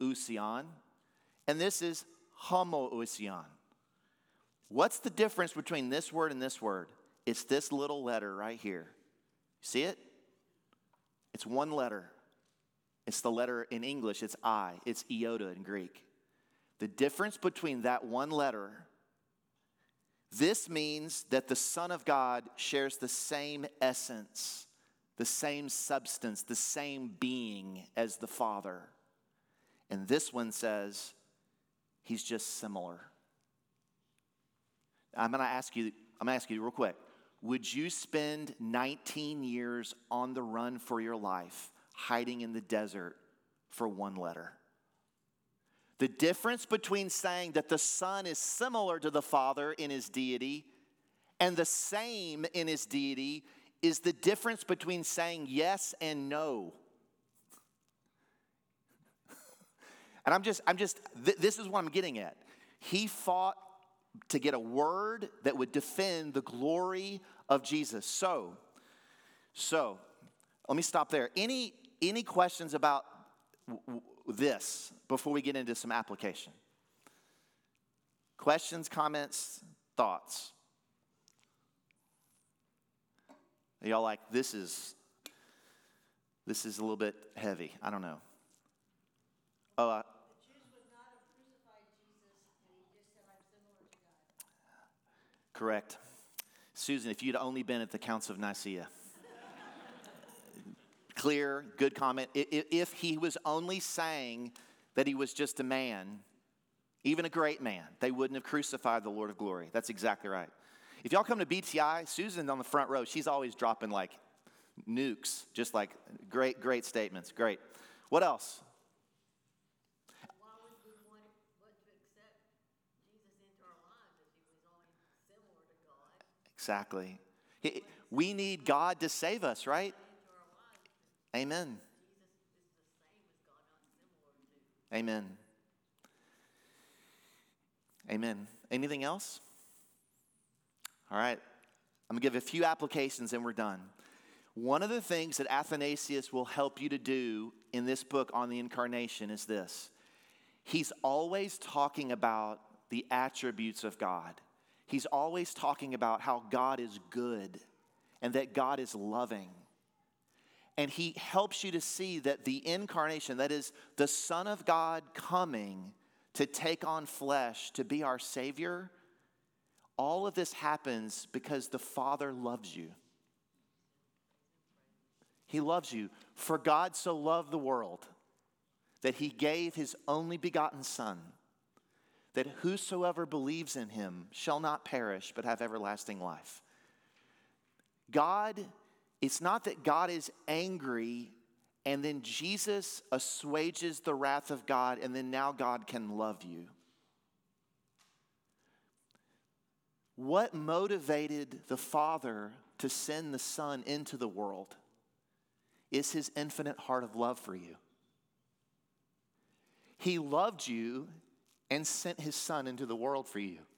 and this is homoousion. What's the difference between this word and this word? It's this little letter right here. See it? It's one letter. It's the letter in English, it's I. It's iota in Greek. The difference between that one letter, this means that the Son of God shares the same essence, the same substance, the same being as the Father. And this one says he's just similar. I'm going to ask you, I'm going to ask you real quick. Would you spend nineteen years on the run for your life, hiding in the desert for one letter? The difference between saying that the Son is similar to the Father in his deity and the same in his deity is the difference between saying yes and no. And I'm just, I'm just, th- this is what I'm getting at. He fought to get a word that would defend the glory of Jesus. So, so let me stop there. Any any questions about w- w- this before we get into some application. Questions, comments, thoughts? Are y'all like, this is, this is a little bit heavy. I don't know. Oh, uh, The Jews would not have crucified Jesus, and he just said, I'm similar to God. correct. Susan, if you'd only been at the Counts of Nicaea. Clear, good comment. I- i- If he was only saying that he was just a man, even a great man, they wouldn't have crucified the Lord of glory. That's exactly right. If y'all come to B T I, Susan's on the front row. She's always dropping like nukes, just like great, great statements. Great. What else? Why would we want what to accept Jesus into our lives if he was only similar to God Exactly. He- We need God to save us, right? into our lives? Amen. Jesus is the same as God, not similar to. Amen. Amen. Anything else? All right. I'm going to give a few applications and we're done. One of the things that Athanasius will help you to do in this book on the incarnation is this. He's always talking about the attributes of God. He's always talking about how God is good and that God is loving. And he helps you to see that the incarnation, that is the Son of God coming to take on flesh, to be our Savior, all of this happens because the Father loves you. He loves you. For God so loved the world that he gave his only begotten Son, that whosoever believes in him shall not perish but have everlasting life. God, it's not that God is angry and then Jesus assuages the wrath of God and then now God can love you. What motivated the Father to send the Son into the world is his infinite heart of love for you. He loved you and sent his Son into the world for you.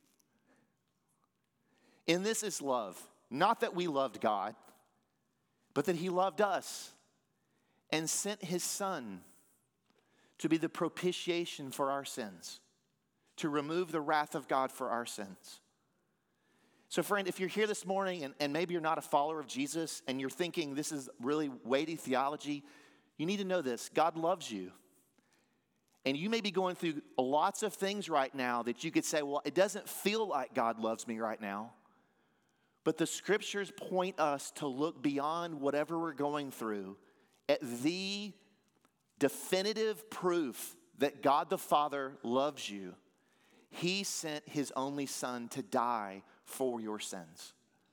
And this is love. Not that we loved God, but that he loved us and sent his Son to be the propitiation for our sins, to remove the wrath of God for our sins. So friend, if you're here this morning and, and maybe you're not a follower of Jesus and you're thinking this is really weighty theology, you need to know this. God loves you. And you may be going through lots of things right now that you could say, well, it doesn't feel like God loves me right now. But the scriptures point us to look beyond whatever we're going through at the definitive proof that God the Father loves you. He sent his only Son to die for your sins.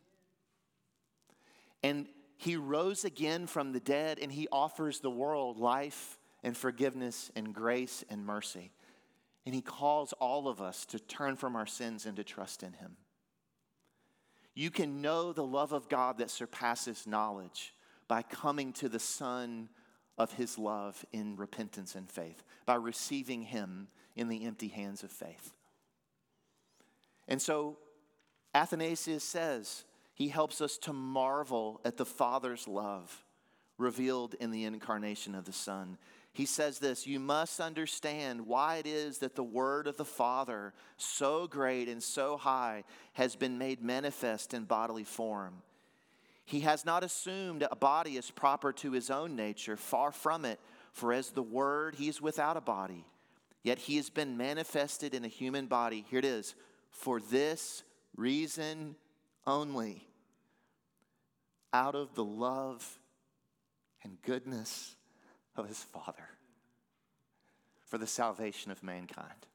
And he rose again from the dead and he offers the world life and forgiveness and grace and mercy. And he calls all of us to turn from our sins and to trust in him. You can know the love of God that surpasses knowledge by coming to the Son of his love in repentance and faith, by receiving him in the empty hands of faith. And so Athanasius says he helps us to marvel at the Father's love revealed in the incarnation of the Son. He says this, you must understand why it is that the word of the Father, so great and so high, has been made manifest in bodily form. He has not assumed a body as proper to his own nature, far from it, for as the Word, he is without a body. Yet he has been manifested in a human body. Here it is, for this reason only, out of the love and goodness of his Father, for the salvation of mankind.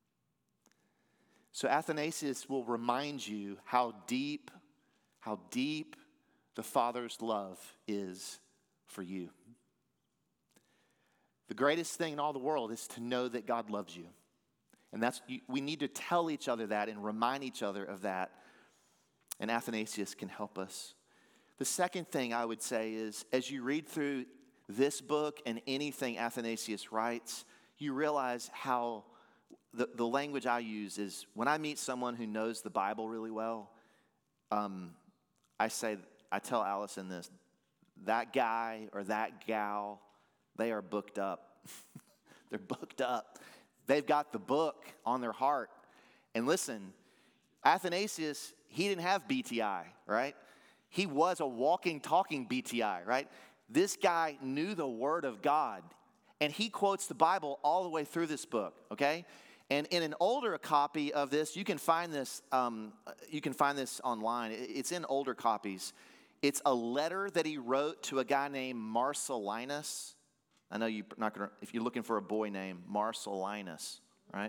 So Athanasius will remind you how deep, how deep the Father's love is for you. The greatest thing in all the world is to know that God loves you. And that's, we need to tell each other that and remind each other of that. And Athanasius can help us. The second thing I would say is, as you read through this book and anything Athanasius writes, you realize how the, the language I use is, when I meet someone who knows the Bible really well, um, I say, I tell Allison this, that guy or that gal, they are booked up They're booked up. They've got the book on their heart. And listen, Athanasius, he didn't have B T I, right? He was a walking, talking B T I, right? This guy knew the Word of God. And he quotes the Bible all the way through this book, okay? And in an older copy of this, you can find this, um, you can find this online. It's in older copies. It's a letter that he wrote to a guy named Marcellinus. I know you're not gonna, if you're looking for a boy name, Marcellinus, right?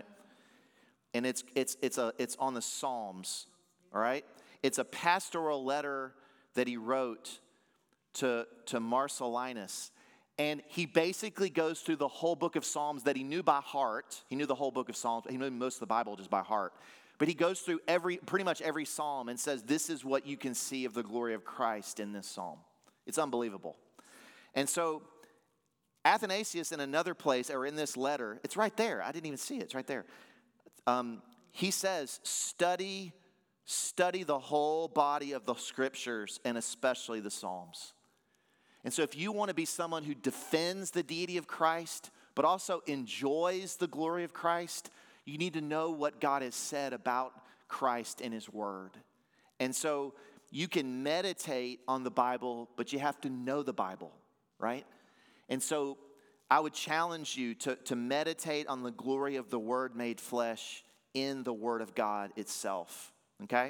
And it's it's it's a it's on the Psalms, all right? It's a pastoral letter that he wrote to to Marcellinus. And he basically goes through the whole book of Psalms that he knew by heart. He knew the whole book of Psalms. He knew most of the Bible just by heart. But he goes through every, pretty much every psalm and says, this is what you can see of the glory of Christ in this psalm. It's unbelievable. And so Athanasius in another place, or in this letter, it's right there. I didn't even see it. It's right there. Um, he says, study, study the whole body of the scriptures and especially the Psalms. And so if you want to be someone who defends the deity of Christ, but also enjoys the glory of Christ, you need to know what God has said about Christ in his word. And so you can meditate on the Bible, but you have to know the Bible, right? And so I would challenge you to, to meditate on the glory of the Word made flesh in the Word of God itself, okay?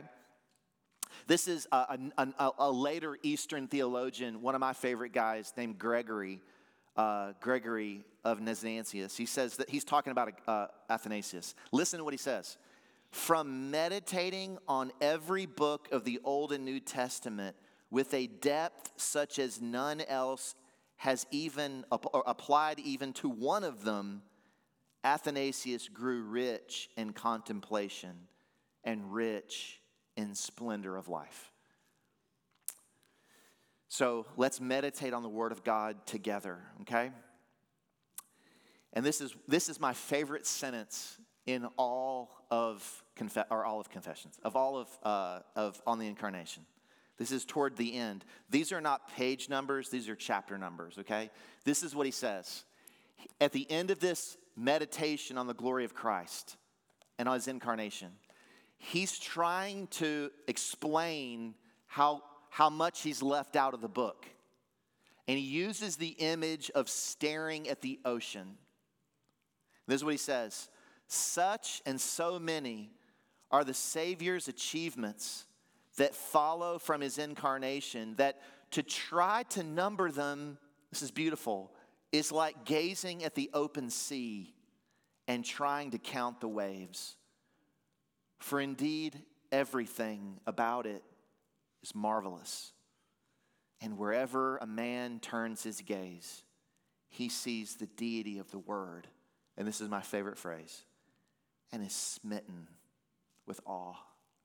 This is a, a, a later Eastern theologian, one of my favorite guys, named Gregory, uh, Gregory of Nazianzus. He says that he's talking about uh, Athanasius. Listen to what he says. From meditating on every book of the Old and New Testament with a depth such as none else has even or applied even to one of them, Athanasius grew rich in contemplation and rich in splendor of life. So let's meditate on the Word of God together, okay? And this is this is my favorite sentence in all of conf- or all of Confessions, of all of uh, of on the Incarnation. This is toward the end. These are not page numbers; these are chapter numbers. Okay. This is what he says at the end of this meditation on the glory of Christ and on his incarnation. He's trying to explain how, how much he's left out of the book. And he uses the image of staring at the ocean. This is what he says. Such and so many are the Savior's achievements that follow from his incarnation, that to try to number them, this is beautiful, is like gazing at the open sea and trying to count the waves. For indeed, everything about it is marvelous. And wherever a man turns his gaze, he sees the deity of the Word. And this is my favorite phrase, and is smitten with awe.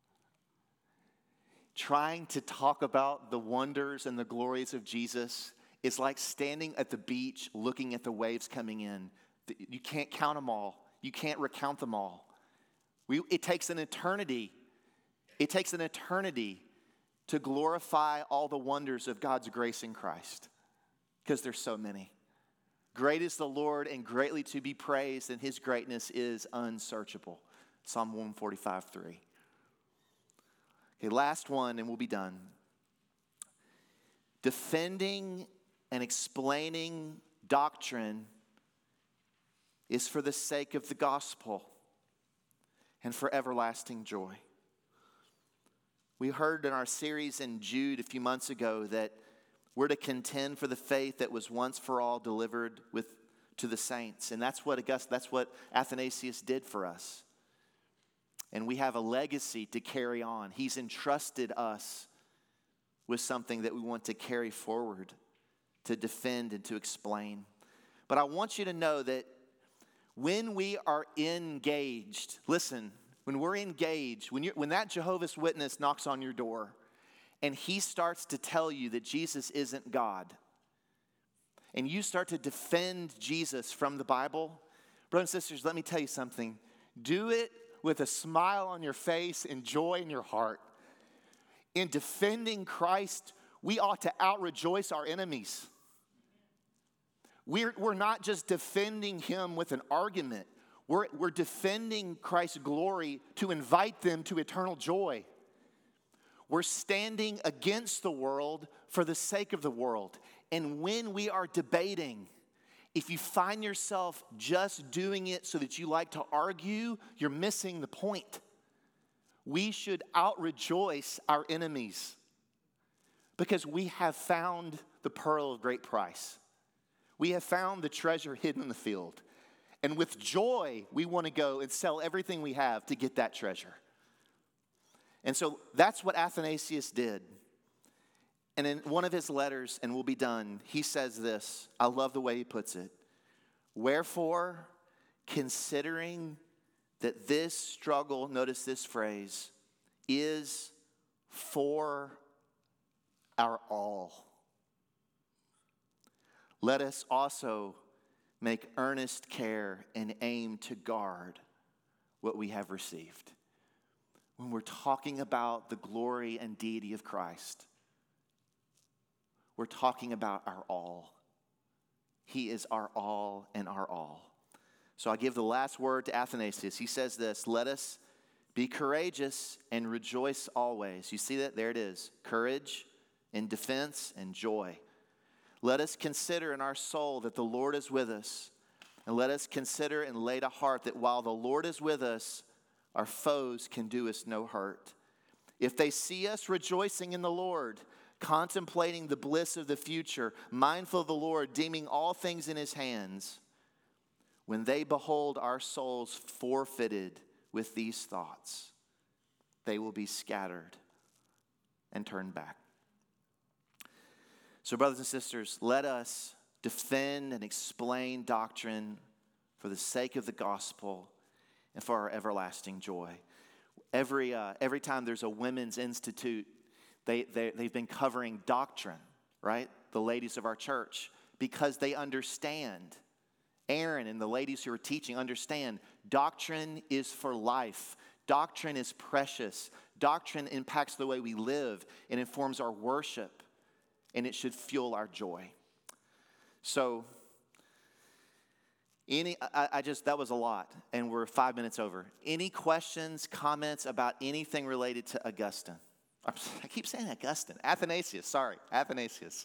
Trying to talk about the wonders and the glories of Jesus is like standing at the beach looking at the waves coming in. You can't count them all. You can't recount them all. We, it takes an eternity. It takes an eternity to glorify all the wonders of God's grace in Christ, because there's so many. Great is the Lord and greatly to be praised, and his greatness is unsearchable. Psalm one forty-five, three. Okay, last one and we'll be done. Defending and explaining doctrine is for the sake of the gospel and for everlasting joy. We heard in our series in Jude a few months ago that we're to contend for the faith that was once for all delivered with to the saints. And that's what August, that's what Athanasius did for us. And we have a legacy to carry on. He's entrusted us with something that we want to carry forward, to defend and to explain. But I want you to know that when we are engaged, listen, when we're engaged, when, you when that Jehovah's Witness knocks on your door and he starts to tell you that Jesus isn't God, and you start to defend Jesus from the Bible, brothers and sisters, let me tell you something. Do it with a smile on your face and joy in your heart. In defending Christ, we ought to out-rejoice our enemies. We're, we're not just defending him with an argument. We're, we're defending Christ's glory to invite them to eternal joy. We're standing against the world for the sake of the world. And when we are debating, if you find yourself just doing it so that you like to argue, you're missing the point. We should out-rejoice our enemies because we have found the pearl of great price. We have found the treasure hidden in the field. And with joy, we want to go and sell everything we have to get that treasure. And so that's what Athanasius did. And in one of his letters, and we'll be done, he says this. I love the way he puts it. Wherefore, considering that this struggle, notice this phrase, is for our all, let us also make earnest care and aim to guard what we have received. When we're talking about the glory and deity of Christ, we're talking about our all. He is our all and our all. So I give the last word to Athanasius. He says this, let us be courageous and rejoice always. You see that? There it is. Courage and defense and joy. Let us consider in our soul that the Lord is with us. And let us consider and lay to heart that while the Lord is with us, our foes can do us no hurt. If they see us rejoicing in the Lord, contemplating the bliss of the future, mindful of the Lord, deeming all things in his hands, when they behold our souls forfeited with these thoughts, they will be scattered and turned back. So, brothers and sisters, let us defend and explain doctrine for the sake of the gospel and for our everlasting joy. Every uh, every time there's a women's institute, they, they, they've been covering doctrine, right? The ladies of our church, because they understand. Aaron and the ladies who are teaching understand doctrine is for life. Doctrine is precious. Doctrine impacts the way we live and informs our worship, and it should fuel our joy. So, any, I, I just, that was a lot, and we're five minutes over. Any questions, comments about anything related to Augustine? I keep saying Augustine. Athanasius, sorry, Athanasius.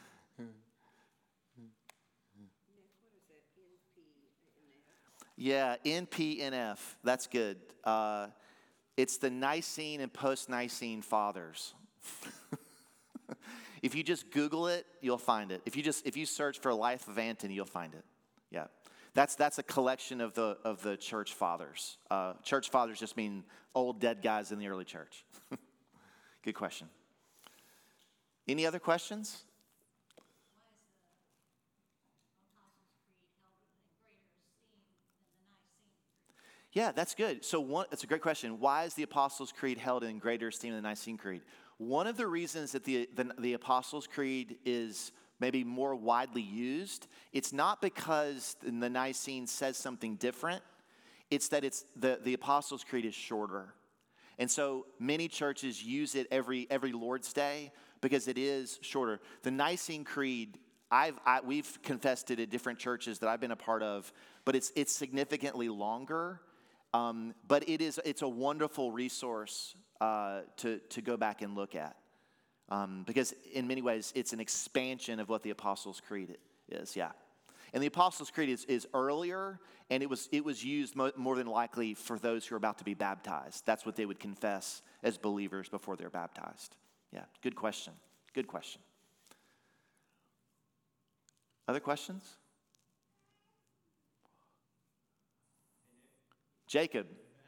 Yeah, N P N F, that's good. Uh, it's the Nicene and post-Nicene fathers. If you just Google it, you'll find it. If you just if you search for Life of Antony, you'll find it. Yeah, that's that's a collection of the of the church fathers. Uh, church fathers just mean old dead guys in the early church. Good question. Any other questions? Yeah, that's good. So one, that's a great question. Why is the Apostles' Creed held in greater esteem than the Nicene Creed? One of the reasons that the, the, the Apostles' Creed is maybe more widely used, it's not because the Nicene says something different. It's that it's the, the Apostles' Creed is shorter. And so many churches use it every, every Lord's Day because it is shorter. The Nicene Creed, I've, I, we've confessed it at different churches that I've been a part of, but it's, it's significantly longer. Um, but it is, it's a wonderful resource uh, to, to go back and look at. Um, because in many ways, it's an expansion of what the Apostles' Creed is, yeah. And the Apostles' Creed is, is earlier, and it was, it was used mo- more than likely for those who are about to be baptized. That's what they would confess as believers before they're baptized. Yeah, good question. Good question. Other questions? Jacob.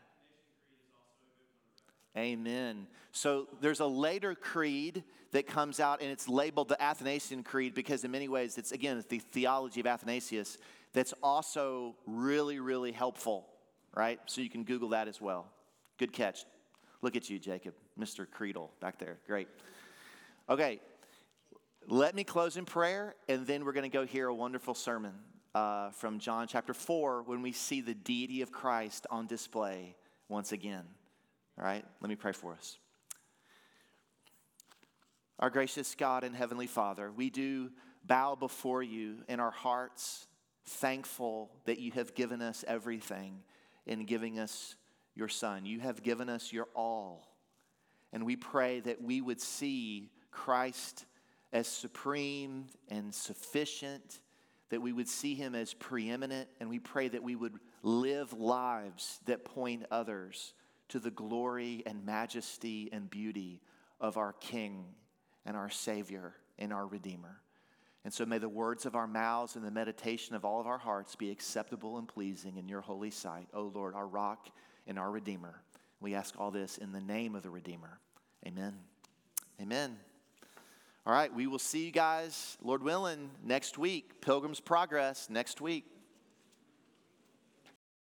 Amen. So there's a later creed that comes out, and it's labeled the Athanasian Creed because in many ways, it's again, it's the theology of Athanasius that's also really, really helpful, right? So you can Google that as well. Good catch. Look at you, Jacob, Mister Creedle back there. Great. Okay, let me close in prayer, and then we're going to go hear a wonderful sermon uh, from John chapter four when we see the deity of Christ on display once again. All right, let me pray for us. Our gracious God and Heavenly Father, we do bow before you in our hearts, thankful that you have given us everything in giving us your Son. You have given us your all. And we pray that we would see Christ as supreme and sufficient, that we would see him as preeminent, and we pray that we would live lives that point others to the glory and majesty and beauty of our King and our Savior and our Redeemer. And so may the words of our mouths and the meditation of all of our hearts be acceptable and pleasing in your holy sight, O Lord, our rock and our Redeemer. We ask all this in the name of the Redeemer. Amen. Amen. All right, we will see you guys, Lord willing, next week. Pilgrim's Progress next week.